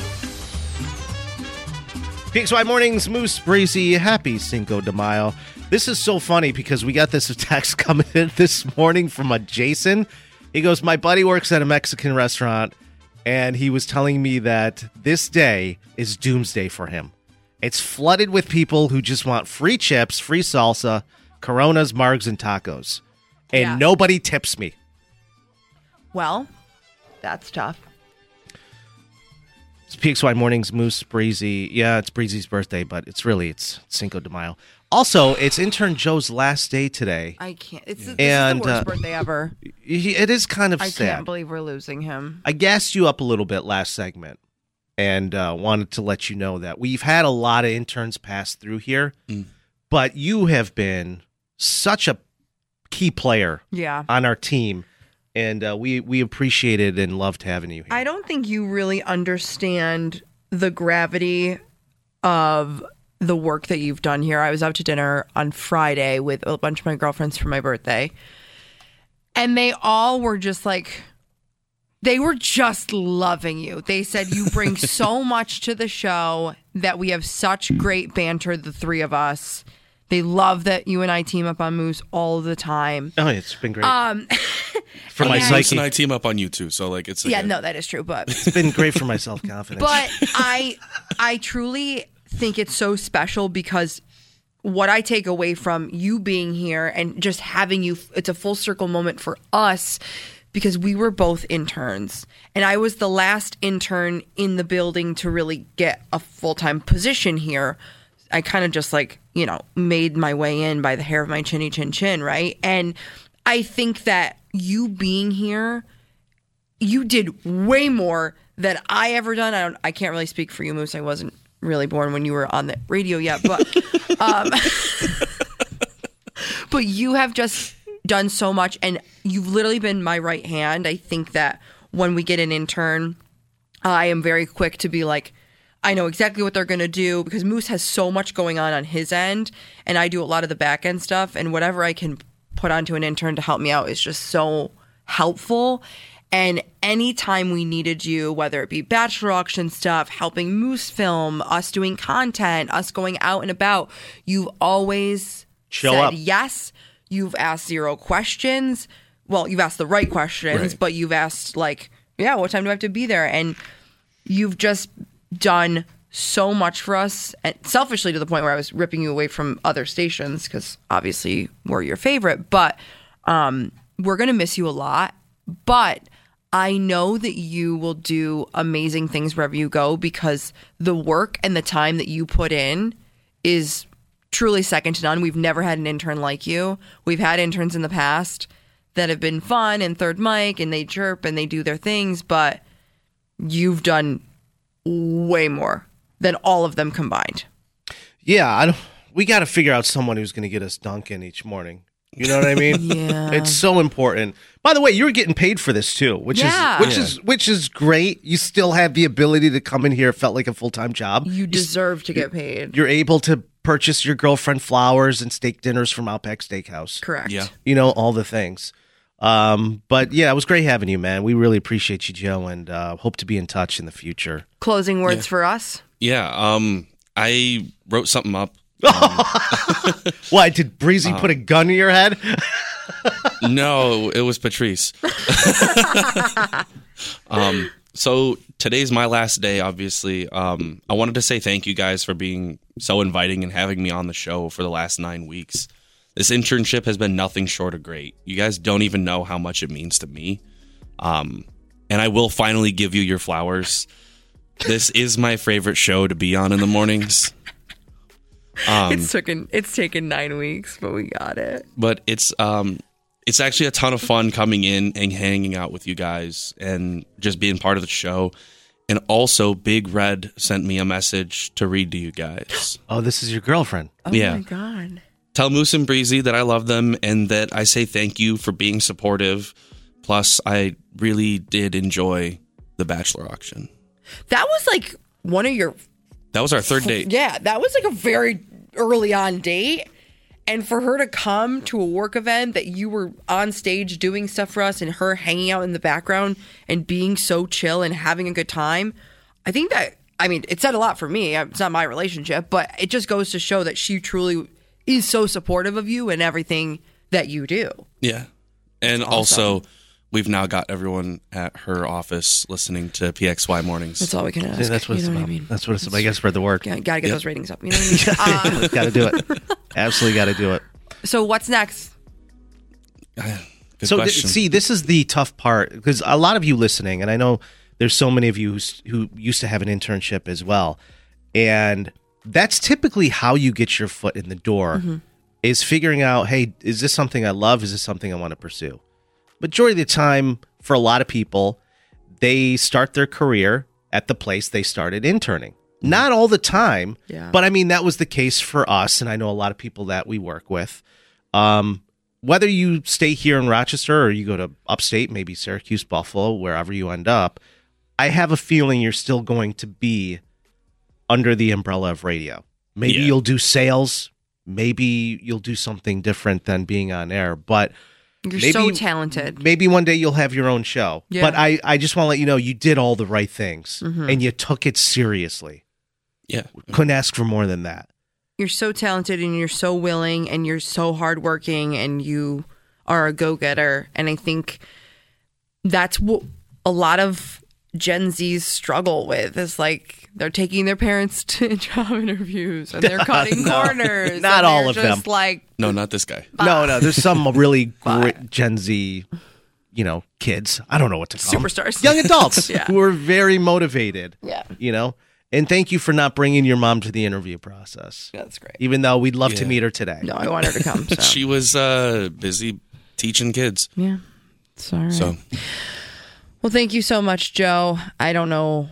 G: PXY Mornings, Moose, Breezy, happy Cinco de Mayo. This is so funny because we got this text coming in this morning from a Jason. He goes, my buddy works at a Mexican restaurant, and he was telling me that this day is doomsday for him. It's flooded with people who just want free chips, free salsa, Coronas, margs, and tacos. And nobody tips me.
H: Well, that's tough.
G: It's PXY Mornings, Moose, Breezy. Yeah, it's Breezy's birthday, but it's Cinco de Mayo. Also, it's intern Joe's last day today.
H: I can't. This is the worst birthday ever.
G: It is kind of sad.
H: I can't believe we're losing him.
G: I gassed you up a little bit last segment and wanted to let you know that we've had a lot of interns pass through here, but you have been such a key player on our team, and we appreciate it and loved having you here.
H: I don't think you really understand the gravity of the work that you've done here. I was out to dinner on Friday with a bunch of my girlfriends for my birthday, and they all were just like, they were just loving you. They said you bring so much to the show, that we have such great banter, the three of us. They love that you and I team up on Moose all the time.
G: Oh, it's been great.
C: For my psyche. Moose and I team up on you too, so like it's
H: no, that is true. But
G: it's been great for my self-confidence.
H: But I truly think it's so special because what I take away from you being here and just having you, it's a full circle moment for us because we were both interns, and I was the last intern in the building to really get a full-time position here. I kind of just made my way in by the hair of my chinny chin chin, right? And I think that you being here, you did way more than I ever done. I can't really speak for you, Moose. I wasn't really born when you were on the radio yet, but but you have just done so much, and you've literally been my right hand. I think that when we get an intern, I am very quick to be like, I know exactly what they're going to do because Moose has so much going on his end, and I do a lot of the back end stuff, and whatever I can put onto an intern to help me out is just so helpful. And anytime we needed you, whether it be bachelor auction stuff, helping Moose film, us doing content, us going out and about, you've always said yes. You've asked 0 questions. Well, you've asked the right questions, but you've asked what time do I have to be there? And you've just done so much for us, and selfishly to the point where I was ripping you away from other stations because obviously we're your favorite, but we're going to miss you a lot. But I know that you will do amazing things wherever you go because the work and the time that you put in is truly second to none. We've never had an intern like you. We've had interns in the past that have been fun and third mic and they chirp and they do their things, but you've done way more than all of them combined.
G: Yeah, we got to figure out someone who's going to get us Dunkin' each morning. You know what I mean?
H: Yeah.
G: It's so important. By the way, you're getting paid for this too, which
H: Yeah.
G: is great. You still have the ability to come in here. It felt like a full-time job.
H: You deserve to get paid.
G: You're able to purchase your girlfriend flowers and steak dinners from Outback Steakhouse.
H: Correct.
C: Yeah.
G: You know, all the things. But yeah, it was great having you, man. We really appreciate you, Joe, and hope to be in touch in the future.
H: Closing words for us?
C: Yeah. I wrote something up.
G: Why, did Breezy put a gun to your head?
C: No, it was Patrice. So today's my last day, obviously. I wanted to say thank you guys for being so inviting and having me on the show for the last 9 weeks. This internship has been nothing short of great. You guys don't even know how much it means to me. And I will finally give you your flowers. This is my favorite show to be on in the mornings.
H: It's taken 9 weeks, but we got it.
C: But it's actually a ton of fun coming in and hanging out with you guys and just being part of the show. And also, Big Red sent me a message to read to you guys.
G: Oh, this is your girlfriend.
H: Oh
C: Yeah.
H: my God.
C: Tell Moose and Breezy that I love them and that I say thank you for being supportive. Plus, I really did enjoy the Bachelor auction.
H: That was like one of your...
C: That was our third date.
H: Yeah, that was like a very early on date. And for her to come to a work event that you were on stage doing stuff for us and her hanging out in the background and being so chill and having a good time, I think that, I mean, it said a lot for me. It's not my relationship, but it just goes to show that she truly is so supportive of you and everything that you do.
C: Yeah. And also, we've now got everyone at her office listening to PXY Mornings.
H: That's all we can ask.
G: Yeah, that's what it's about.
H: What I mean?
G: That's what it's about. I guess spread the word.
H: Yeah, gotta get those ratings up. You know what I mean?
G: Got to do it. Absolutely got to do it.
H: So what's next?
C: Good question.
G: See, this is the tough part because a lot of you listening, and I know there's so many of you who used to have an internship as well, and that's typically how you get your foot in the door is figuring out, hey, is this something I love? Is this something I want to pursue? Majority of the time, for a lot of people, they start their career at the place they started interning. Not all the time, but I mean, that was the case for us, and I know a lot of people that we work with. Whether you stay here in Rochester or you go to upstate, maybe Syracuse, Buffalo, wherever you end up, I have a feeling you're still going to be under the umbrella of radio. Maybe you'll do sales. Maybe you'll do something different than being on air, but
H: You're so talented.
G: Maybe one day you'll have your own show.
H: Yeah.
G: But I just want to let you know you did all the right things and you took it seriously.
C: Yeah.
G: Couldn't ask for more than that.
H: You're so talented and you're so willing and you're so hardworking and you are a go-getter. And I think that's what a lot of Gen Zs struggle with is like they're taking their parents to job interviews and they're cutting corners.
G: Not
H: and
G: all
H: they're
G: of
H: just
G: them.
H: Like,
C: No, not this guy.
G: No, there's some really great Gen Z, kids. I don't know what to call
H: Superstars.
G: them. Young adults
H: Yeah.
G: who are very motivated.
H: Yeah.
G: And thank you for not bringing your mom to the interview process.
H: That's great.
G: Even though we'd love to
C: Yeah.
G: meet her today.
H: No, I want her to come. So.
C: She was busy teaching kids.
H: Yeah. Sorry.
C: So
H: Well, thank you so much, Joe. I don't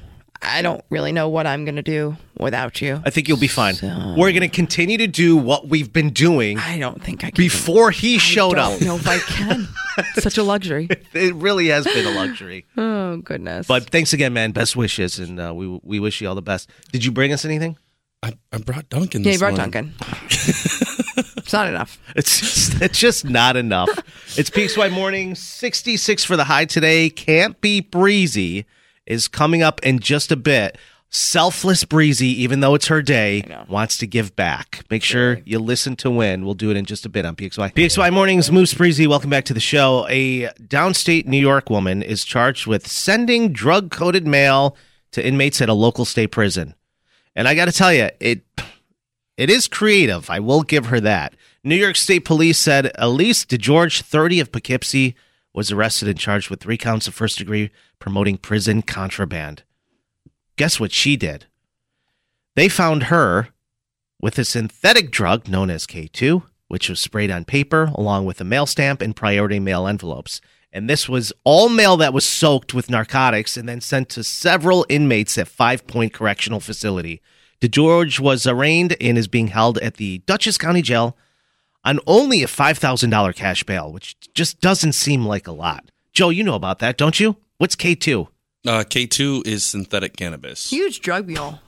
H: really know what I'm going to do without you.
G: I think you'll be fine. We're going to continue to do what we've been doing.
H: I don't think I can.
G: Before he showed
H: I
G: up.
H: don't know if I can. Such a luxury.
G: It really has been a luxury.
H: Oh, goodness.
G: But thanks again, man. Best wishes, and we wish you all the best. Did you bring us anything?
C: I brought Duncan.
H: Yeah,
C: this
H: you brought
C: morning.
H: Duncan. It's not enough.
G: It's just not enough. It's PXY Morning, 66 for the high today. Can't Be Breezy is coming up in just a bit. Selfless Breezy, even though it's her day, wants to give back. Make sure you listen to win. We'll do it in just a bit on PXY. PXY Mornings, Moose Breezy, welcome back to the show. A downstate New York woman is charged with sending drug-coated mail to inmates at a local state prison. And I got to tell you, it is creative. I will give her that. New York State Police said Elise DeGeorge, 30 of Poughkeepsie, was arrested and charged with 3 counts of first-degree promoting prison contraband. Guess what she did? They found her with a synthetic drug known as K2, which was sprayed on paper along with a mail stamp and priority mail envelopes. And this was all mail that was soaked with narcotics and then sent to several inmates at 5 Point Correctional Facility. DeGeorge was arraigned and is being held at the Dutchess County Jail on only a $5,000 cash bail, which just doesn't seem like a lot. Joe, you know about that, don't you? What's K2?
C: K2 is synthetic cannabis.
H: Huge drug mule.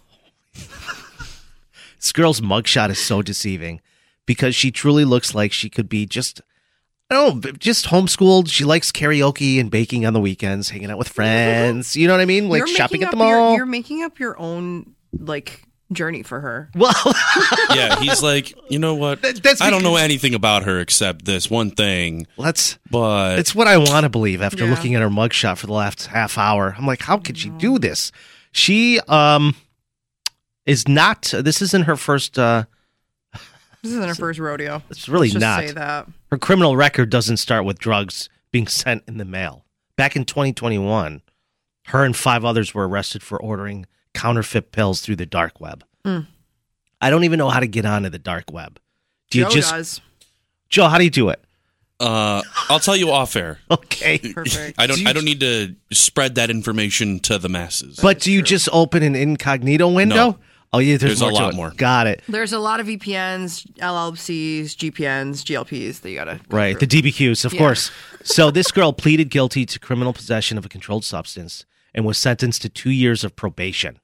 G: This girl's mugshot is so deceiving because she truly looks like she could be just homeschooled. She likes karaoke and baking on the weekends, hanging out with friends. You know what I mean? Like shopping at the mall.
H: You're making up your own, like, journey for her.
G: Well,
C: yeah, he's like, you know what? I don't know anything about her except this one thing.
G: It's what I want to believe after looking at her mugshot for the last half hour. I'm like, how could she do this? She is not. This isn't her first.
H: This isn't her first rodeo.
G: It's really
H: Let's just
G: not.
H: say that.
G: Her criminal record doesn't start with drugs being sent in the mail. Back in 2021, her and 5 others were arrested for ordering counterfeit pills through the dark web. I don't even know how to get onto the dark web.
H: Joe does.
G: Joe, how do you do it?
C: I'll tell you off air.
G: Okay.
H: Perfect.
C: I don't need to spread that information to the masses.
G: But do you just open an incognito window?
C: No.
G: Oh, yeah, there's
C: a
G: more to
C: lot
G: it.
C: more.
G: Got it.
H: There's a lot of VPNs, LLCs, GPNs, GLPs that you gotta go
G: Right,
H: through.
G: the DBQs, of course. So this girl pleaded guilty to criminal possession of a controlled substance and was sentenced to 2 years of probation.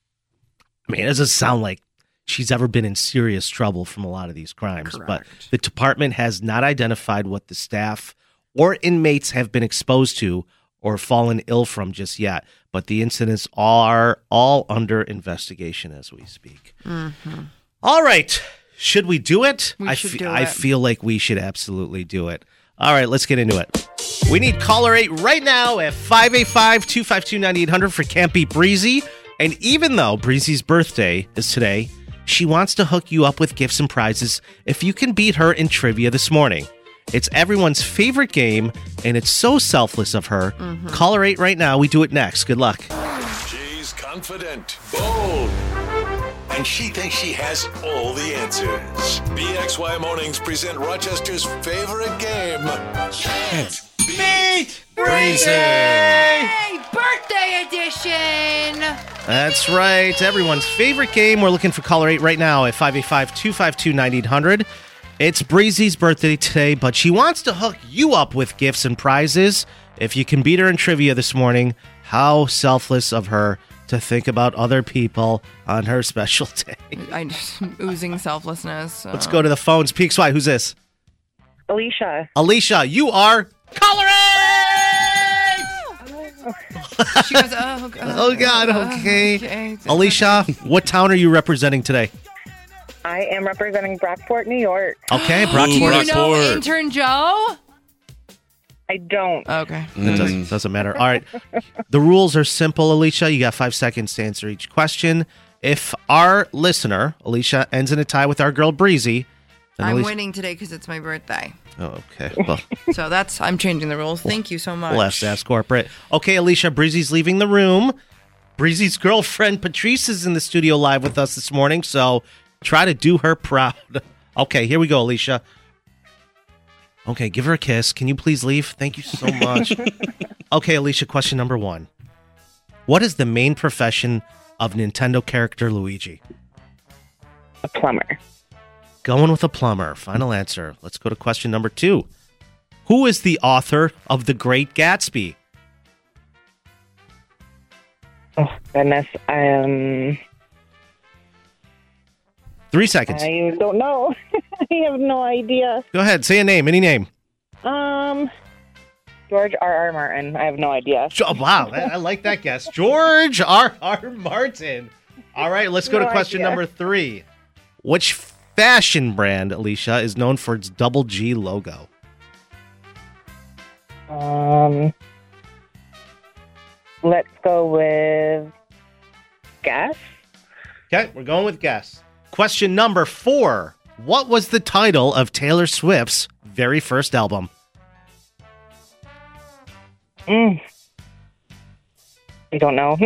G: I mean, it doesn't sound like she's ever been in serious trouble from a lot of these crimes.
H: Correct.
G: But the department has not identified what the staff or inmates have been exposed to or fallen ill from just yet. But the incidents are all under investigation as we speak.
H: Mm-hmm.
G: All right. Should we do it?
H: We should do
G: I
H: it.
G: feel like we should absolutely do it. All right, let's get into it. We need caller 8 right now at 585-252-9800 for Can't Beat Breezy. And even though Breezy's birthday is today, she wants to hook you up with gifts and prizes if you can beat her in trivia this morning. It's everyone's favorite game, and it's so selfless of her. Caller 8 right now. We do it next. Good luck.
E: She's confident, bold, and she thinks she has all the answers. BXY Mornings present Rochester's favorite game. Can't Beat Breezy!
H: Hey, birthday edition!
G: That's right. Everyone's favorite game. We're looking for caller 8 right now at 585-252-9800. It's Breezy's birthday today, but she wants to hook you up with gifts and prizes. If you can beat her in trivia this morning, how selfless of her to think about other people on her special day.
H: I'm just oozing selflessness.
G: Let's go to the phones. PXY, who's this?
K: Alicia.
G: Alicia, you are caller 8!
H: She goes, oh, God.
G: Oh, God, okay. Alicia, what town are you representing today?
K: I am representing Brockport, New York.
G: Okay,
H: Do
G: Brockport.
H: you know intern Joe?
K: I don't.
H: Okay.
G: It doesn't matter. All right. The rules are simple, Alicia. You got 5 seconds to answer each question. If our listener, Alicia, ends in a tie with our girl, Breezy, then
H: I'm
G: Alicia...
H: winning today because it's my birthday.
G: Oh, okay. Well,
H: So I'm changing the rules. Thank you so much.
G: we'll have to ask corporate. Okay, Alicia, Breezy's leaving the room. Breezy's girlfriend, Patrice, is in the studio live with us this morning, so try to do her proud. Okay, here we go, Alicia. Okay, give her a kiss. Can you please leave? Thank you so much. Okay, Alicia, question number 1. What is the main profession of Nintendo character Luigi?
K: A plumber.
G: Going with a plumber. Final answer. Let's go to question number 2. Who is the author of The Great Gatsby?
K: Oh, goodness.
G: 3 seconds.
K: I don't know. I have no idea.
G: Go ahead. Say a name. Any name.
K: George R.R. Martin. I have no idea.
G: Wow. I like that guess. George R.R. Martin. All right. Let's go to
K: No
G: question
K: idea.
G: number 3. Which fashion brand, Alicia, is known for its double G logo?
K: Let's go with Guess.
G: Okay. We're going with guess. Question number 4. What was the title of Taylor Swift's very first album?
K: I don't know.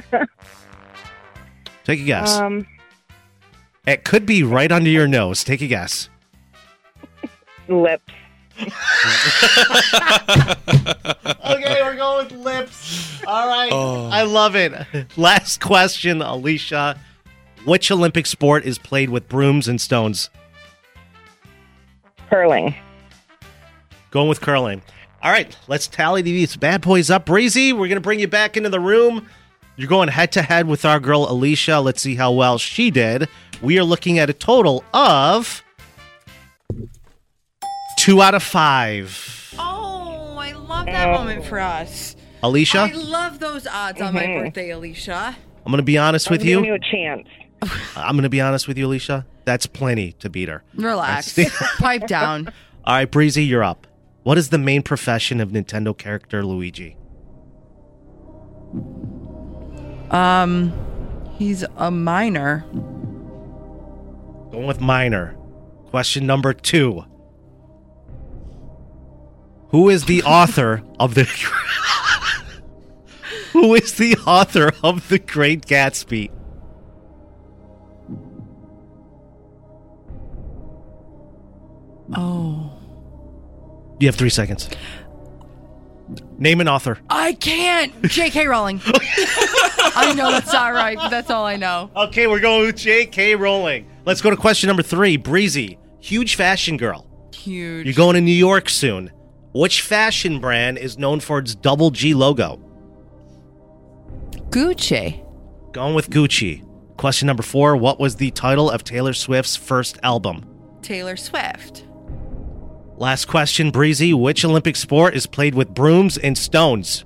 G: Take a guess. It could be right under your nose. Take a guess.
K: Lips.
G: Okay, we're going with lips. All right. I love it. Last question, Alicia. Which Olympic sport is played with brooms and stones?
K: Curling.
G: Going with curling. All right, let's tally these bad boys up. Breezy, we're going to bring you back into the room. You're going head-to-head with our girl, Alicia. Let's see how well she did. We are looking at a total of 2 out of 5.
H: Oh, I love that moment for us.
G: Alicia?
H: I love those odds on my birthday, Alicia.
G: I'm going to be honest with
K: Giving
G: you.
K: you a chance.
G: I'm going to be honest with you, Alicia. That's plenty to beat her.
H: Relax. Pipe down.
G: All right, Breezy, you're up. What is the main profession of Nintendo character Luigi?
H: He's a miner.
G: Going with minor. Question number 2. Who is the author of the Who is the author of The Great Gatsby?
H: Oh.
G: You have 3 seconds. Name an author.
H: I can't. J.K. Rowling. I know that's not right, but that's all I know.
G: Okay, we're going with J.K. Rowling. Let's go to question number 3. Breezy, huge fashion girl.
H: Huge.
G: You're going to New York soon. Which fashion brand is known for its double G logo?
H: Gucci.
G: Going with Gucci. Question number 4. What was the title of Taylor Swift's first album?
H: Taylor Swift.
G: Last question, Breezy. Which Olympic sport is played with brooms and stones?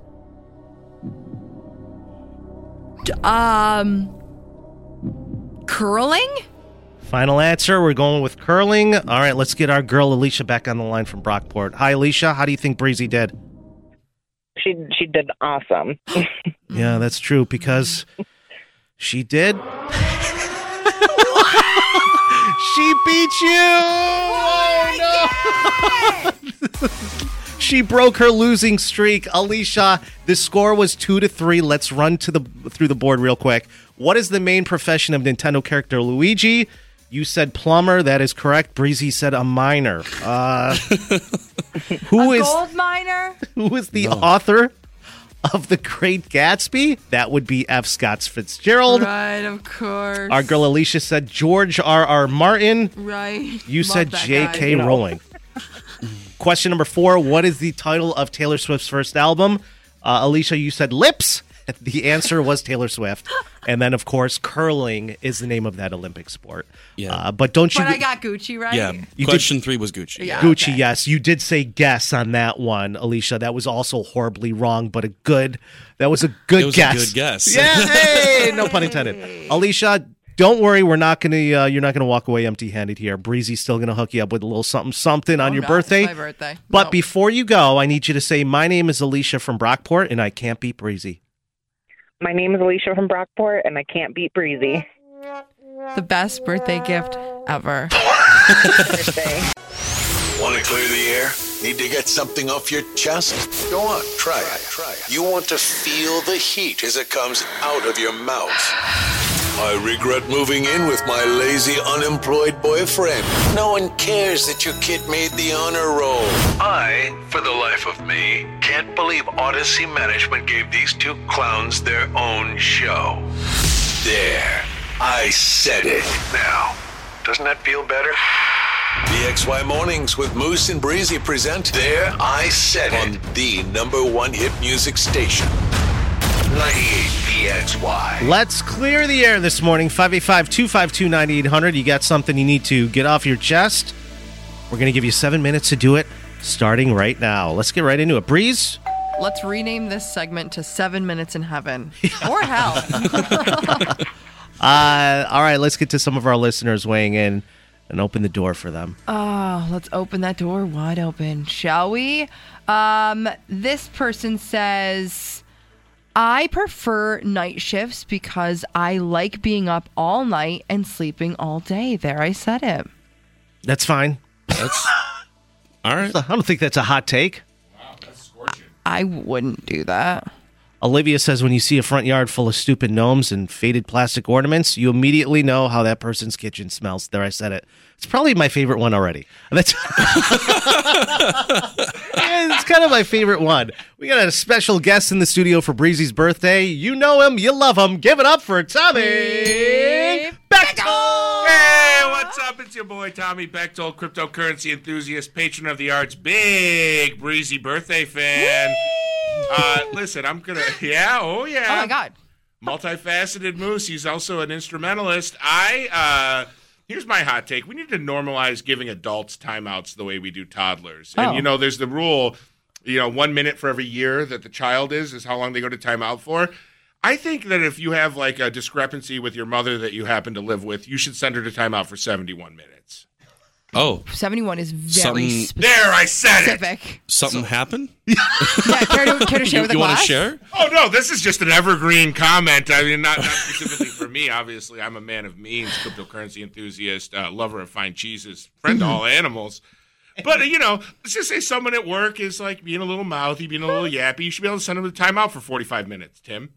H: Curling?
G: Final answer. We're going with curling. All right, let's get our girl Alicia back on the line from Brockport. Hi, Alicia. How do you think Breezy did?
K: She did awesome.
G: Yeah, that's true because she did. She beat you. Oh no! She broke her losing streak. Alicia, the score was 2-3. Let's run through the board real quick. What is the main profession of Nintendo character Luigi? You said plumber. That is correct. Breezy said a miner.
H: Gold miner?
G: Who is the author of The Great Gatsby? That would be F. Scott Fitzgerald.
H: Right, of course.
G: Our girl Alicia said George R.R. Martin.
H: Right.
G: You
H: Love
G: said
H: that
G: J.K.
H: guy.
G: Rowling. Question number 4. What is the title of Taylor Swift's first album? Alicia, you said Lips. The answer was Taylor Swift. And then, of course, curling is the name of that Olympic sport.
C: Yeah.
G: But don't you...
H: But I got Gucci, right?
C: Yeah. Question 3 was Gucci.
H: Yeah,
G: Gucci,
H: okay.
G: yes. You did say guess on that one, Alicia. That was also horribly wrong, but that was a good
C: It was
G: guess.
C: a good guess.
G: Yeah, hey, no pun intended. Alicia, don't worry, you're not gonna walk away empty-handed here. Breezy's still gonna hook you up with a little something on your birthday.
H: It's my birthday.
G: But before you go, I need you to say, my name is Alicia from Brockport, and I can't beat Breezy.
K: My name is Alicia from Brockport, and I can't beat Breezy.
H: The best birthday gift ever.
E: Want to clear the air? Need to get something off your chest? Go on, try it. You want to feel the heat as it comes out of your mouth. I regret moving in with my lazy, unemployed boyfriend. No one cares that your kid made the honor roll. I, for the life of me, can't believe Odyssey Management gave these two clowns their own show. There, I said it. Now, doesn't that feel better? BXY Mornings with Moose and Breezy present There I Said It on the #1 hit music station. 98 BXY.
G: Let's clear the air this morning. 585-252-9800. You got something you need to get off your chest? We're going to give you 7 minutes to do it, starting right now. Let's get right into it. Breeze?
H: Let's rename this segment to 7 Minutes in Heaven. Or Hell.
G: All right, let's get to some of our listeners weighing in and open the door for them.
H: Oh, let's open that door wide open, shall we? This person says, I prefer night shifts because I like being up all night and sleeping all day. There, I said it.
G: That's fine.
C: That's all right.
G: I don't think that's a hot take.
H: I wouldn't do that.
G: Olivia says when you see a front yard full of stupid gnomes and faded plastic ornaments, you immediately know how that person's kitchen smells. There, I said it. It's probably my favorite one already. That's it's kind of my favorite one. We got a special guest in the studio for Breezy's birthday. You know him, you love him. Give it up for Tommy Bechtel.
M: Hey, what's what's up? It's your boy Tommy Bechtold, cryptocurrency enthusiast, patron of the arts, big Breezy birthday fan. Listen, I'm gonna, oh
H: my God.
M: Multifaceted Moose. He's also an instrumentalist. Here's my hot take. We need to normalize giving adults timeouts the way we do toddlers. And, there's the rule, 1 minute for every year that the child is how long they go to timeout for. I think that if you have, like, a discrepancy with your mother that you happen to live with, you should send her to timeout for 71 minutes.
C: Oh.
H: 71 is very specific.
M: There, I said it.
C: Something happened?
H: Yeah, care to share with the class?
C: You want to share?
M: Oh, no, this is just an evergreen comment. I mean, not specifically for me, obviously. I'm a man of means, cryptocurrency enthusiast, lover of fine cheeses, friend to all animals. But, let's just say someone at work is, like, being a little mouthy, being a little yappy. You should be able to send them to timeout for 45 minutes, Tim.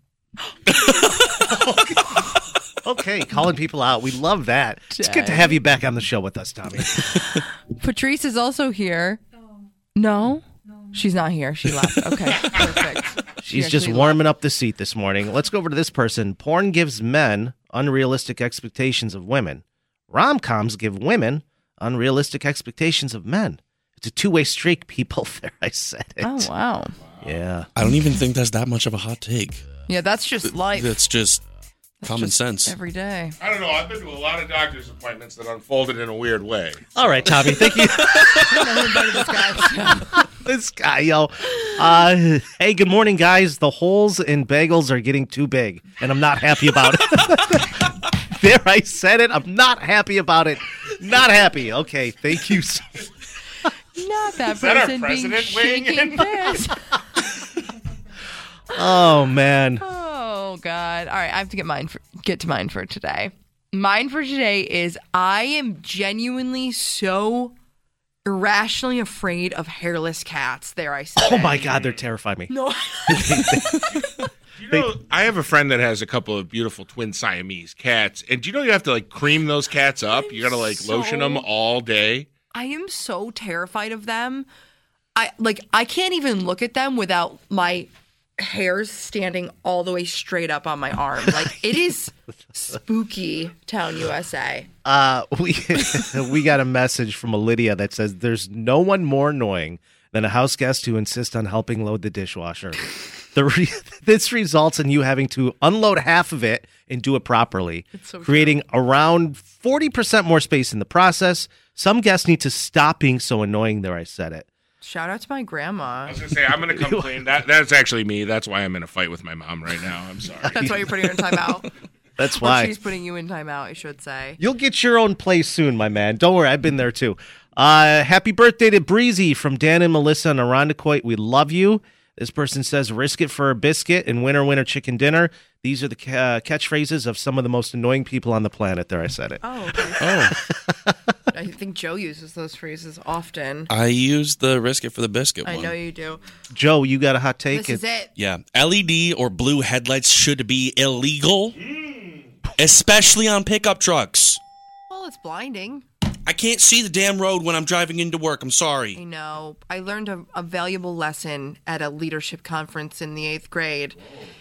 G: Okay, calling people out. We love that. It's good to have you back on the show with us, Tommy.
H: Patrice is also here. No? She's not here. She left. Okay, perfect.
G: She's just warming up the seat this morning. Let's go over to this person. Porn gives men unrealistic expectations of women. Rom-coms give women unrealistic expectations of men. It's a two-way streak, people. There, I said it.
H: Oh, wow.
G: Yeah.
C: I don't even think that's that much of a hot take.
H: Yeah, that's just life.
C: That's just common sense.
H: Every day.
M: I don't know. I've been to a lot of doctor's appointments that unfolded in a weird way.
G: All right, Tommy. Thank you. This guy, yo. Hey, good morning, guys. The holes in bagels are getting too big, and I'm not happy about it. There, I said it. I'm not happy about it. Not happy. Okay, thank you so much.
H: Not that
M: Is that our
H: person being
M: president weighing
H: shaking
M: in?
H: piss.
G: Oh, man.
H: Oh, God. All right, I have to get to mine for today. Mine for today is I am genuinely so irrationally afraid of hairless cats. There, I said.
G: Oh, my God, they're terrifying me.
H: No.
M: I have a friend that has a couple of beautiful twin Siamese cats, and do you know you have to, like, cream those cats up? You got to, lotion them all day.
H: I am so terrified of them. I can't even look at them without my hairs standing all the way straight up on my arm. Like, it is spooky town USA.
G: We got a message from Lydia that says there's no one more annoying than a house guest who insists on helping load the dishwasher. This results in you having to unload half of it and do it properly, creating around 40% more space in the process. Some guests need to stop being so annoying. There, I said it.
H: Shout out to my grandma.
M: I was going to say, I'm going to come clean. That's actually me. That's why I'm in a fight with my mom right now. I'm sorry.
H: That's why you're putting her in timeout.
G: That's why.
H: Or she's putting you in timeout, I should say.
G: You'll get your own place soon, my man. Don't worry. I've been there, too. Happy birthday to Breezy from Dan and Melissa and Irondequoit. We love you. This person says, risk it for a biscuit and winner, winner, chicken dinner. These are the catchphrases of some of the most annoying people on the planet. There, I said it.
H: Oh, okay. I think Joe uses those phrases often.
C: I use the risk it for the biscuit one.
H: I know you do.
G: Joe, you got a hot take?
H: This is it.
C: Yeah. LED or blue headlights should be illegal, especially on pickup trucks.
H: Well, it's blinding.
C: I can't see the damn road when I'm driving into work. I'm sorry.
H: I know. I learned a valuable lesson at a leadership conference in the 8th grade.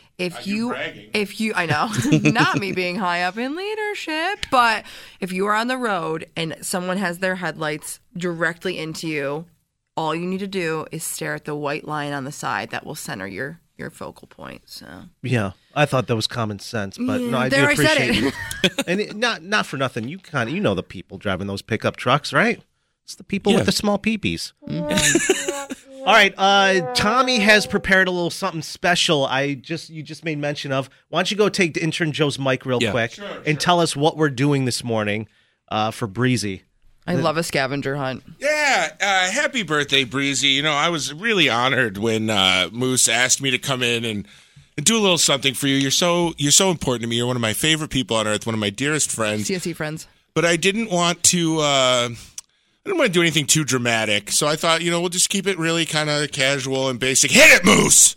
H: I know, not me being high up in leadership, but if you are on the road and someone has their headlights directly into you, all you need to do is stare at the white line on the side that will center your focal point. So
G: yeah, I thought that was common sense, but no, I do appreciate you. And not for nothing, you know the people driving those pickup trucks, right? It's the people with the small peepees. All right, Tommy has prepared a little something special. You just made mention of. Why don't you go take intern Joe's mic real quick and tell us what we're doing this morning for Breezy.
H: I love a scavenger hunt.
M: Yeah, happy birthday, Breezy. I was really honored when Moose asked me to come in and do a little something for you. You're so important to me. You're one of my favorite people on earth, one of my dearest friends.
H: CSE friends.
M: But I didn't want to. I didn't want to do anything too dramatic, so I thought, we'll just keep it really kind of casual and basic. Hit it, Moose!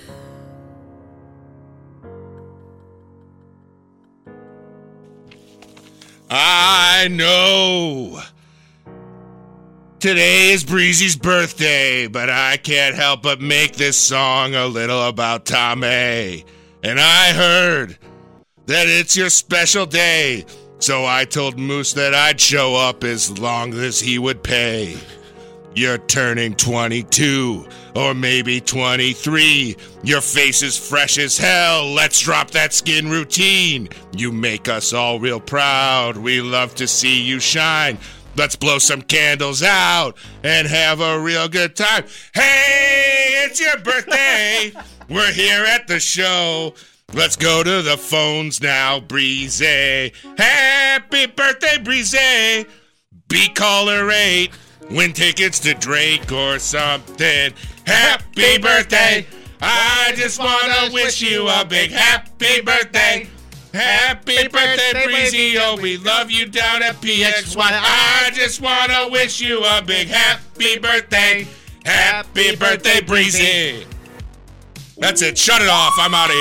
M: I know today is Breezy's birthday, but I can't help but make this song a little about Tommy. And I heard that it's your special day. So I told Moose that I'd show up as long as he would pay. You're turning 22, or maybe 23. Your face is fresh as hell. Let's drop that skin routine. You make us all real proud. We love to see you shine. Let's blow some candles out and have a real good time. Hey, it's your birthday. We're here at the show. Let's go to the phones now, Breezy. Happy birthday, Breezy. Be caller 8. Win tickets to Drake or something. Happy birthday. I just want to wish you a big happy birthday. Happy birthday, Breezy. Oh, we love you down at PXY. I just want to wish you a big happy birthday. Happy birthday, Breezy. That's it. Shut it off. I'm out of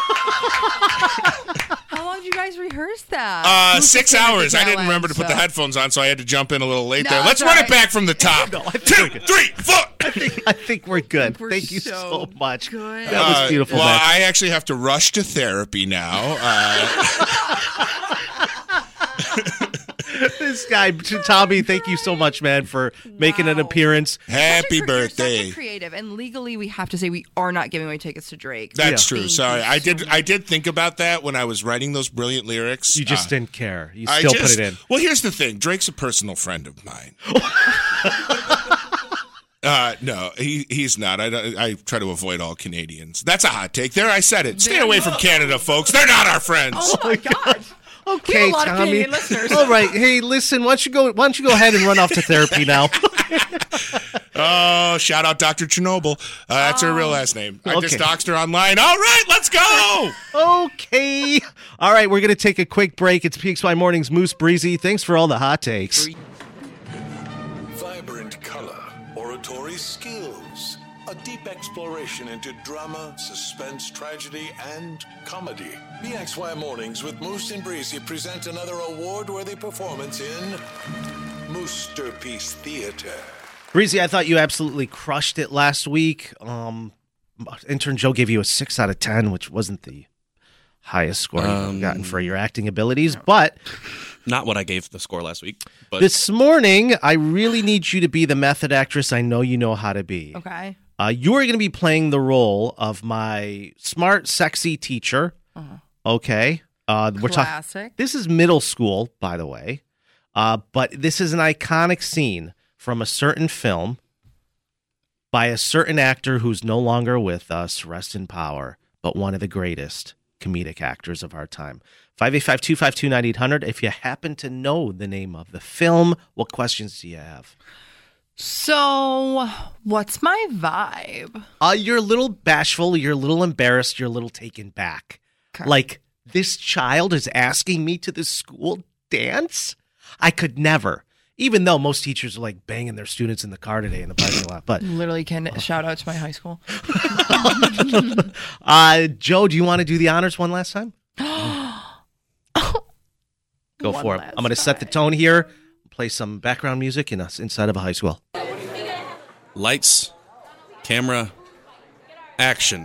M: here.
H: How long did you guys rehearse that?
M: 6 hours. I didn't remember to put the headphones on, so I had to jump in a little late there. Let's run it back from the top. 2, 3, 4.
G: I think we're good. Thank you so much.
H: Good.
G: That was beautiful.
M: Well,
G: Max.
M: I actually have to rush to therapy now.
G: This guy, Tommy, thank you so much, man, for making an appearance.
M: Happy
H: You're
M: birthday.
H: such a creative, and legally we have to say we are not giving away tickets to Drake.
M: That's true. Sorry. I did think about that when I was writing those brilliant lyrics.
G: You just didn't care. You still put it in.
M: Well, here's the thing. Drake's a personal friend of mine. No, he's not. I try to avoid all Canadians. That's a hot take. There, I said it. Stay away from Canada, folks. They're not our friends.
H: Oh my God.
G: Okay,
H: We have a lot of
G: Tommy.
H: Canadian listeners.
G: All right. Hey, listen. Why don't you go ahead and run off to therapy now?
M: Oh, shout out Dr. Chernobyl. That's her real last name. I just doxed her online. All right, let's go.
G: Okay. All right, we're going to take a quick break. It's PXY Mornings, Moose Breezy. Thanks for all the hot takes.
E: Vibrant color, oratory skills, a deep exploration into drama, suspense, tragedy, and comedy. BXY Mornings with Moose and Breezy present another award-worthy performance in Moosterpiece Theater.
G: Breezy, I thought you absolutely crushed it last week. Intern Joe gave you a 6 out of 10, which wasn't the highest score you've gotten for your acting abilities, but
C: not what I gave the score last week. But
G: this morning, I really need you to be the method actress I know you know how to be.
H: Okay.
G: You are going to be playing the role of my smart, sexy teacher. Okay.
H: Classic.
G: This is middle school, by the way. But this is an iconic scene from a certain film by a certain actor who's no longer with us, rest in power, but one of the greatest comedic actors of our time. 585-252-9800. If you happen to know the name of the film, what questions do you have?
H: So, what's my vibe?
G: You're a little bashful, you're a little embarrassed, you're a little taken back.
H: Okay.
G: Like, this child is asking me to the school dance? I could never. Even though most teachers are like banging their students in the car today in the parking lot. But
H: literally can shout out to my high school.
G: Joe, do you want to do the honors one last time? Go for it. I'm going to set the tone here, play some background music in us inside of a high school.
C: Lights, camera, action.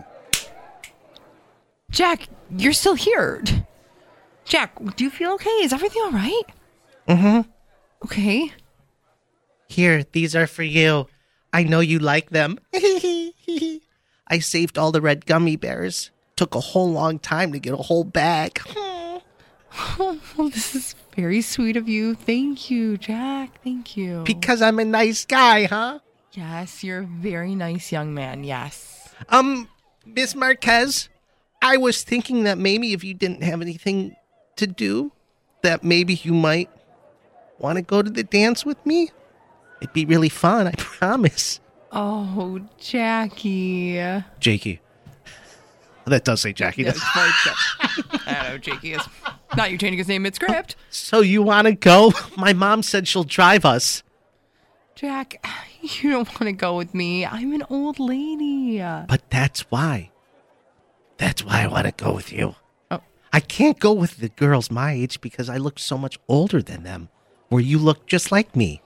H: Jack, you're still here. Jack, do you feel okay? Is everything all right?
G: Mm-hmm.
H: Okay.
G: Here, these are for you. I know you like them. I saved all the red gummy bears. Took a whole long time to get a whole bag.
H: Oh, well, this is very sweet of you. Thank you, Jack. Thank you.
G: Because I'm a nice guy, huh?
H: Yes, you're a very nice young man. Yes.
G: Miss Marquez, I was thinking that maybe if you didn't have anything to do, that maybe you might want to go to the dance with me? It'd be really fun, I promise.
H: Oh, Jackie.
G: Jakey. That does say Jackie.
H: Yeah, I don't know, Jakey is not you changing his name mid-script.
G: So you want to go? My mom said she'll drive us.
H: Jack, you don't want to go with me. I'm an old lady.
G: But that's why. That's why I want to go with you.
H: Oh.
G: I can't go with the girls my age because I look so much older than them, where you look just like me.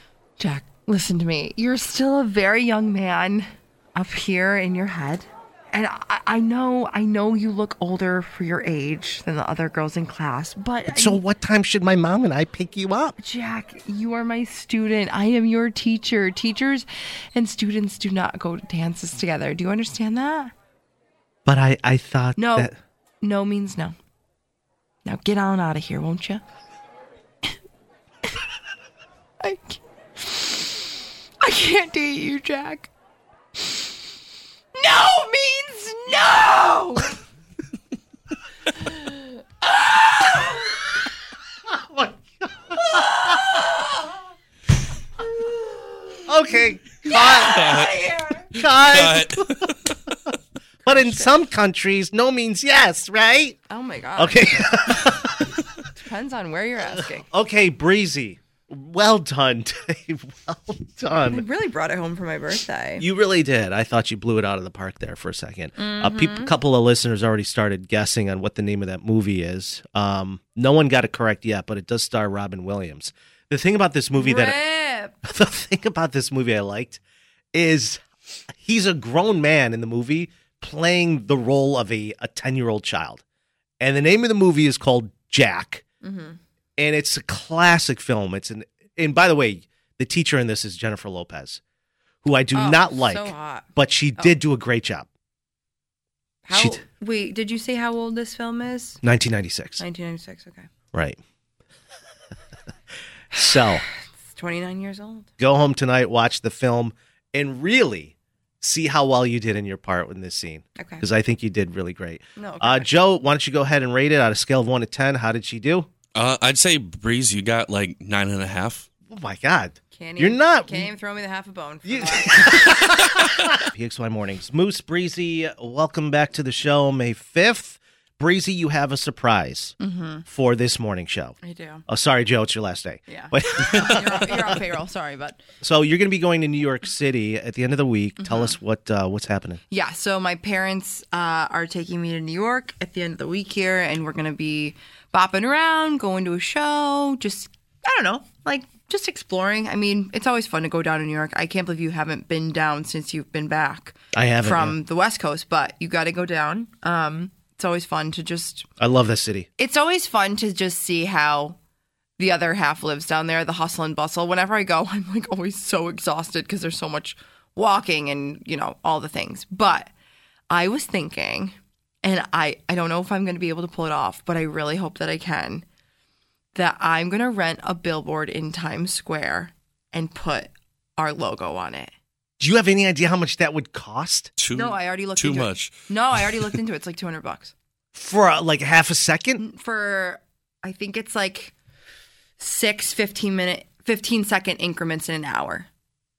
H: Jack, listen to me. You're still a very young man up here in your head. And I know you look older for your age than the other girls in class, but
G: So what time should my mom and I pick you up?
H: Jack, you are my student. I am your teacher. Teachers and students do not go to dances together. Do you understand that?
G: But I thought
H: No.
G: that...
H: No means no. Now get on out of here, won't you? I can't date you, Jack. No means no!
G: Oh my God. Okay. Cut. But in some countries, no means yes, right?
H: Oh my God.
G: Okay.
H: Depends on where you're asking.
G: Okay, Breezy. Well done, Dave. Well
H: I
G: done.
H: really brought it home for my birthday.
G: You really did. I thought you blew it out of the park there for a second. A couple of listeners already started guessing on what the name of that movie is. No one got it correct yet, but it does star Robin Williams. The thing about this movie I liked is he's a grown man in the movie playing the role of a 10-year-old child. And the name of the movie is called Jack. Mm-hmm. And it's a classic film. And by the way, the teacher in this is Jennifer Lopez, who I do not like,
H: so hot.
G: but she did do a great job.
H: Wait, did you say how old this film is?
G: 1996.
H: 1996, okay.
G: Right. So,
H: It's 29 years old.
G: go home tonight, watch the film, and really see how well you did in your part in this scene.
H: Okay.
G: Because I think you did really great.
H: No, okay.
G: Joe, why don't you go ahead and rate it on a scale of 1 to 10? How did she do?
C: I'd say Breeze, you got like 9.5.
G: Oh my God.
H: Can't
G: You're not.
H: Can't even throw me the half a bone. For
G: PXY Mornings. Moose, Breezy, welcome back to the show. May 5th. Breezy, you have a surprise for this morning show.
H: I do.
G: Oh, sorry, Joe. It's your last day.
H: Yeah.
G: But
H: You're on payroll. Sorry, but
G: so you're going to be going to New York City at the end of the week. Tell us what's happening.
H: yeah. So my parents are taking me to New York at the end of the week here, and we're gonna be bopping around, going to a show. Just I don't know, like just exploring. I mean, it's always fun to go down to New York. I can't believe you haven't been down since you've been back.
G: I haven't
H: from the West Coast, but you got to go down. It's always fun to just.
G: I love this city.
H: It's always fun to just see how the other half lives down there, the hustle and bustle. Whenever I go, I'm like always so exhausted because there's so much walking and, you know, all the things. But I was thinking, and I don't know if I'm going to be able to pull it off, but I really hope that I can, that I'm going to rent a billboard in Times Square and put our logo on it.
G: Do you have any idea how much that would cost?
H: No, I already looked
C: too
H: into
C: much.
H: it. No, I already looked into it. It's like $200.
G: For like half a second?
H: For, I think it's like 6 15-second increments in an hour.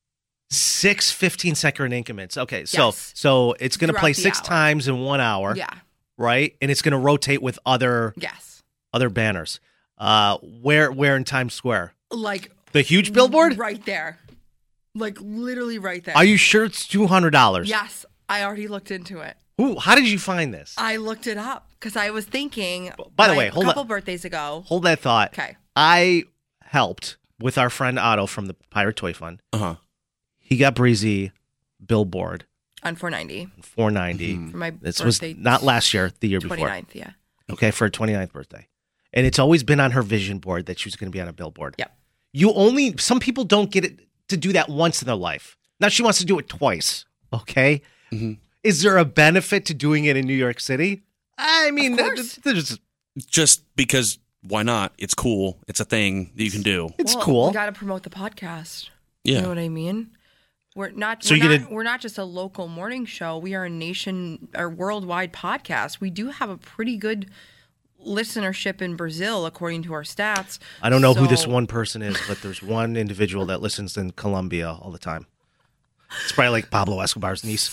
G: 6 15-second increments. Okay,
H: Yes.
G: so it's going to
H: Throughout
G: play
H: the
G: 6
H: hour.
G: times in 1 hour.
H: Yeah.
G: Right? And it's going to rotate with other banners. Where in Times Square?
H: Like
G: the huge billboard?
H: Right there. Like literally right there.
G: Are you sure it's $200?
H: Yes. I already looked into it.
G: Ooh, how did you find this?
H: I looked it up because I was thinking.
G: By the way, hold
H: a couple
G: on.
H: birthdays ago.
G: Hold that thought.
H: Okay.
G: I helped with our friend Otto from the Pirate Toy Fund. He got Breezy billboard
H: On 490.
G: $490.
H: For my
G: This was
H: birthday.
G: not last year, the year before.
H: 29th, yeah.
G: Okay, for her 29th birthday. And it's always been on her vision board that she was going to be on a billboard.
H: Yep.
G: Some people don't get it to do that once in their life. Now she wants to do it twice. Okay. Is there a benefit to doing it in New York City? I mean, there's
C: Just because why not? It's cool. It's a thing that you can do.
G: It's
H: Well,
G: cool.
H: We got to promote the podcast.
C: Yeah.
H: You know what I mean? We're not.
G: So
H: We're not just a local morning show. We are a worldwide podcast. We do have a pretty good listenership in Brazil, according to our stats.
G: I don't know who this
H: So-
G: one person is, but there's one individual that listens in Colombia all the time. It's probably like Pablo Escobar's niece.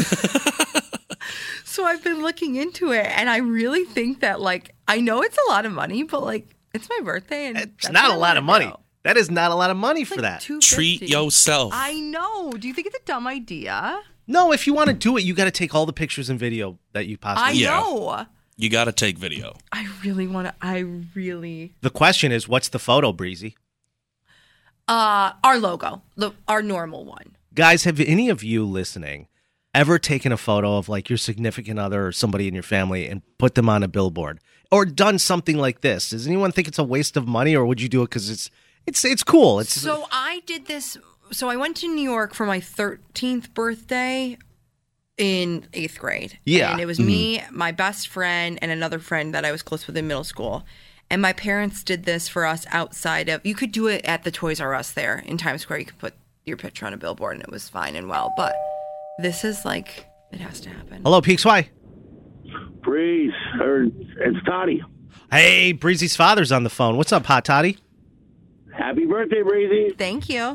H: So I've been looking into it, and I really think that, like, I know it's a lot of money, but like, it's my birthday, and
G: It's not a lot of money. That is not a lot of money for that.
C: Treat yourself.
H: I know. Do you think it's a dumb idea?
G: No, if you want to do it, you got to take all the pictures and video that you possibly
H: I know.
C: You got to take video.
H: I really want to. I really.
G: The question is, what's the photo, Breezy?
H: Our logo, our normal one.
G: Guys, have any of you listening ever taken a photo of like your significant other or somebody in your family and put them on a billboard or done something like this? Does anyone think it's a waste of money, or would you do it because it's cool?
H: So I did this. So I went to New York for my 13th birthday in 8th grade.
G: Yeah.
H: And it was me, my best friend, and another friend that I was close with in middle school. And my parents did this for us outside of, you could do it at the Toys R Us there in Times Square. You could put your picture on a billboard and it was fine and well. But this is like, it has to happen.
G: Hello, PXY.
N: Breeze, it's Toddy.
G: Hey, Breezy's father's on the phone. What's up, Hot Toddy?
N: Happy birthday, Breezy.
H: Thank you.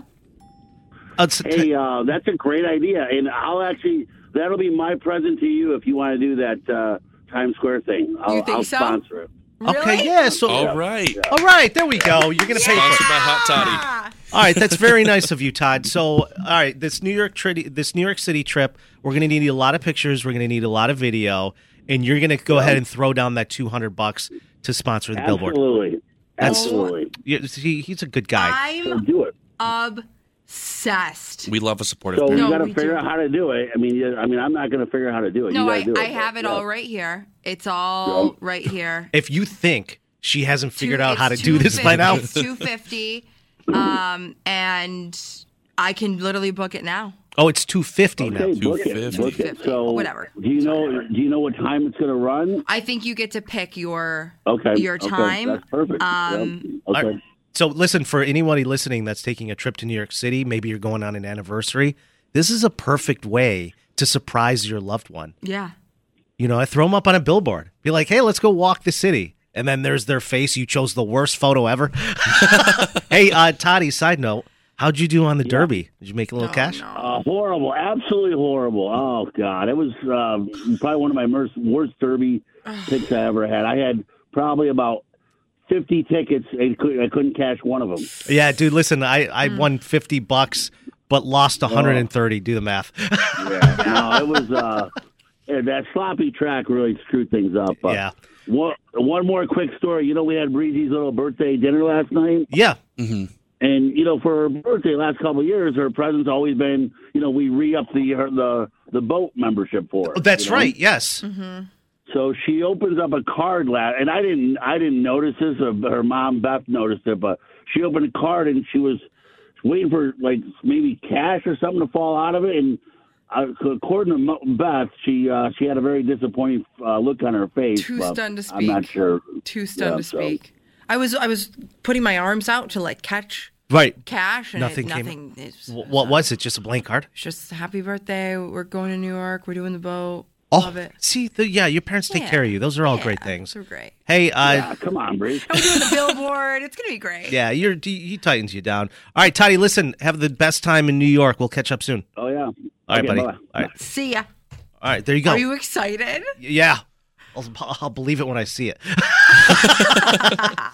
N: Hey, that's a great idea. And that'll be my present to you if you want to do that Times Square thing. I'll sponsor it.
H: Really?
G: Okay, yeah. So,
C: All right.
G: All right, there we go. You're going to pay for
C: Sponsored
G: it.
C: by Hot Toddy.
G: All right, that's very nice of you, Todd. So, all right, this New York City trip, we're going to need a lot of pictures. We're going to need a lot of video, and you're going to go ahead and throw down that $200 to sponsor the billboard.
N: Absolutely.
G: He's a good guy.
H: I'm
N: do it.
H: Obsessed.
C: We love a supportive
N: So
C: parent.
N: you got to figure out how to do it. I mean, I'm not going to figure out how to do it.
H: No,
N: you gotta do it.
H: I have it all right here. It's all right here.
G: If you think she hasn't figured out how to do this by now,
H: It's $250, and I can literally book it now.
G: Oh, it's $250 now.
N: Book it. So
H: whatever.
N: Do you know what time it's going to run?
H: I think you get to pick your
N: your
H: time.
N: That's perfect.
G: Okay. So listen, for anybody listening that's taking a trip to New York City, maybe you're going on an anniversary, this is a perfect way to surprise your loved one.
H: Yeah.
G: You know, I throw them up on a billboard. Be like, hey, let's go walk the city. And then there's their face. You chose the worst photo ever. Hey, Toddy, side note, how'd you do on the Derby? Did you make a little cash?
N: Horrible. Absolutely horrible. Oh, God. It was probably one of my worst Derby picks I ever had. I had probably about 50 tickets, and I couldn't cash one of them.
G: Yeah, dude, listen, I won $50, but lost 130. Do the math.
N: No, it was that sloppy track really screwed things up.
G: Yeah.
N: One more quick story. You know, we had Breezy's little birthday dinner last night.
G: Yeah.
C: Mm-hmm.
N: And, you know, for her birthday last couple of years, her present's always been, you know, we re-up the boat membership for her.
G: Oh, that's
N: you know?
G: right, yes.
H: Mm-hmm.
N: So she opens up a card, and I didn't notice this. Her mom, Beth, noticed it, but she opened a card, and she was waiting for, like, maybe cash or something to fall out of it, and according to Beth, she had a very disappointing look on her face.
H: Too stunned to speak.
N: I'm not sure.
H: Too stunned to speak. I was putting my arms out to like catch cash, and
G: nothing
H: came.
G: What was it? Just a blank card?
H: It's just happy birthday. We're going to New York. We're doing the boat.
G: Oh,
H: Love it.
G: See, your parents take care of you. Those are all great things.
H: They're great.
G: Hey,
N: come on, Breeze.
H: And we're doing the billboard. It's gonna be great.
G: Yeah, he tightens you down. All right, Toddy, listen, have the best time in New York. We'll catch up soon.
N: Oh, yeah.
G: All right, buddy.
N: Bye-bye.
G: All right.
H: See ya.
G: All right, there you go.
H: Are you excited?
G: Yeah. I'll believe it when I see it.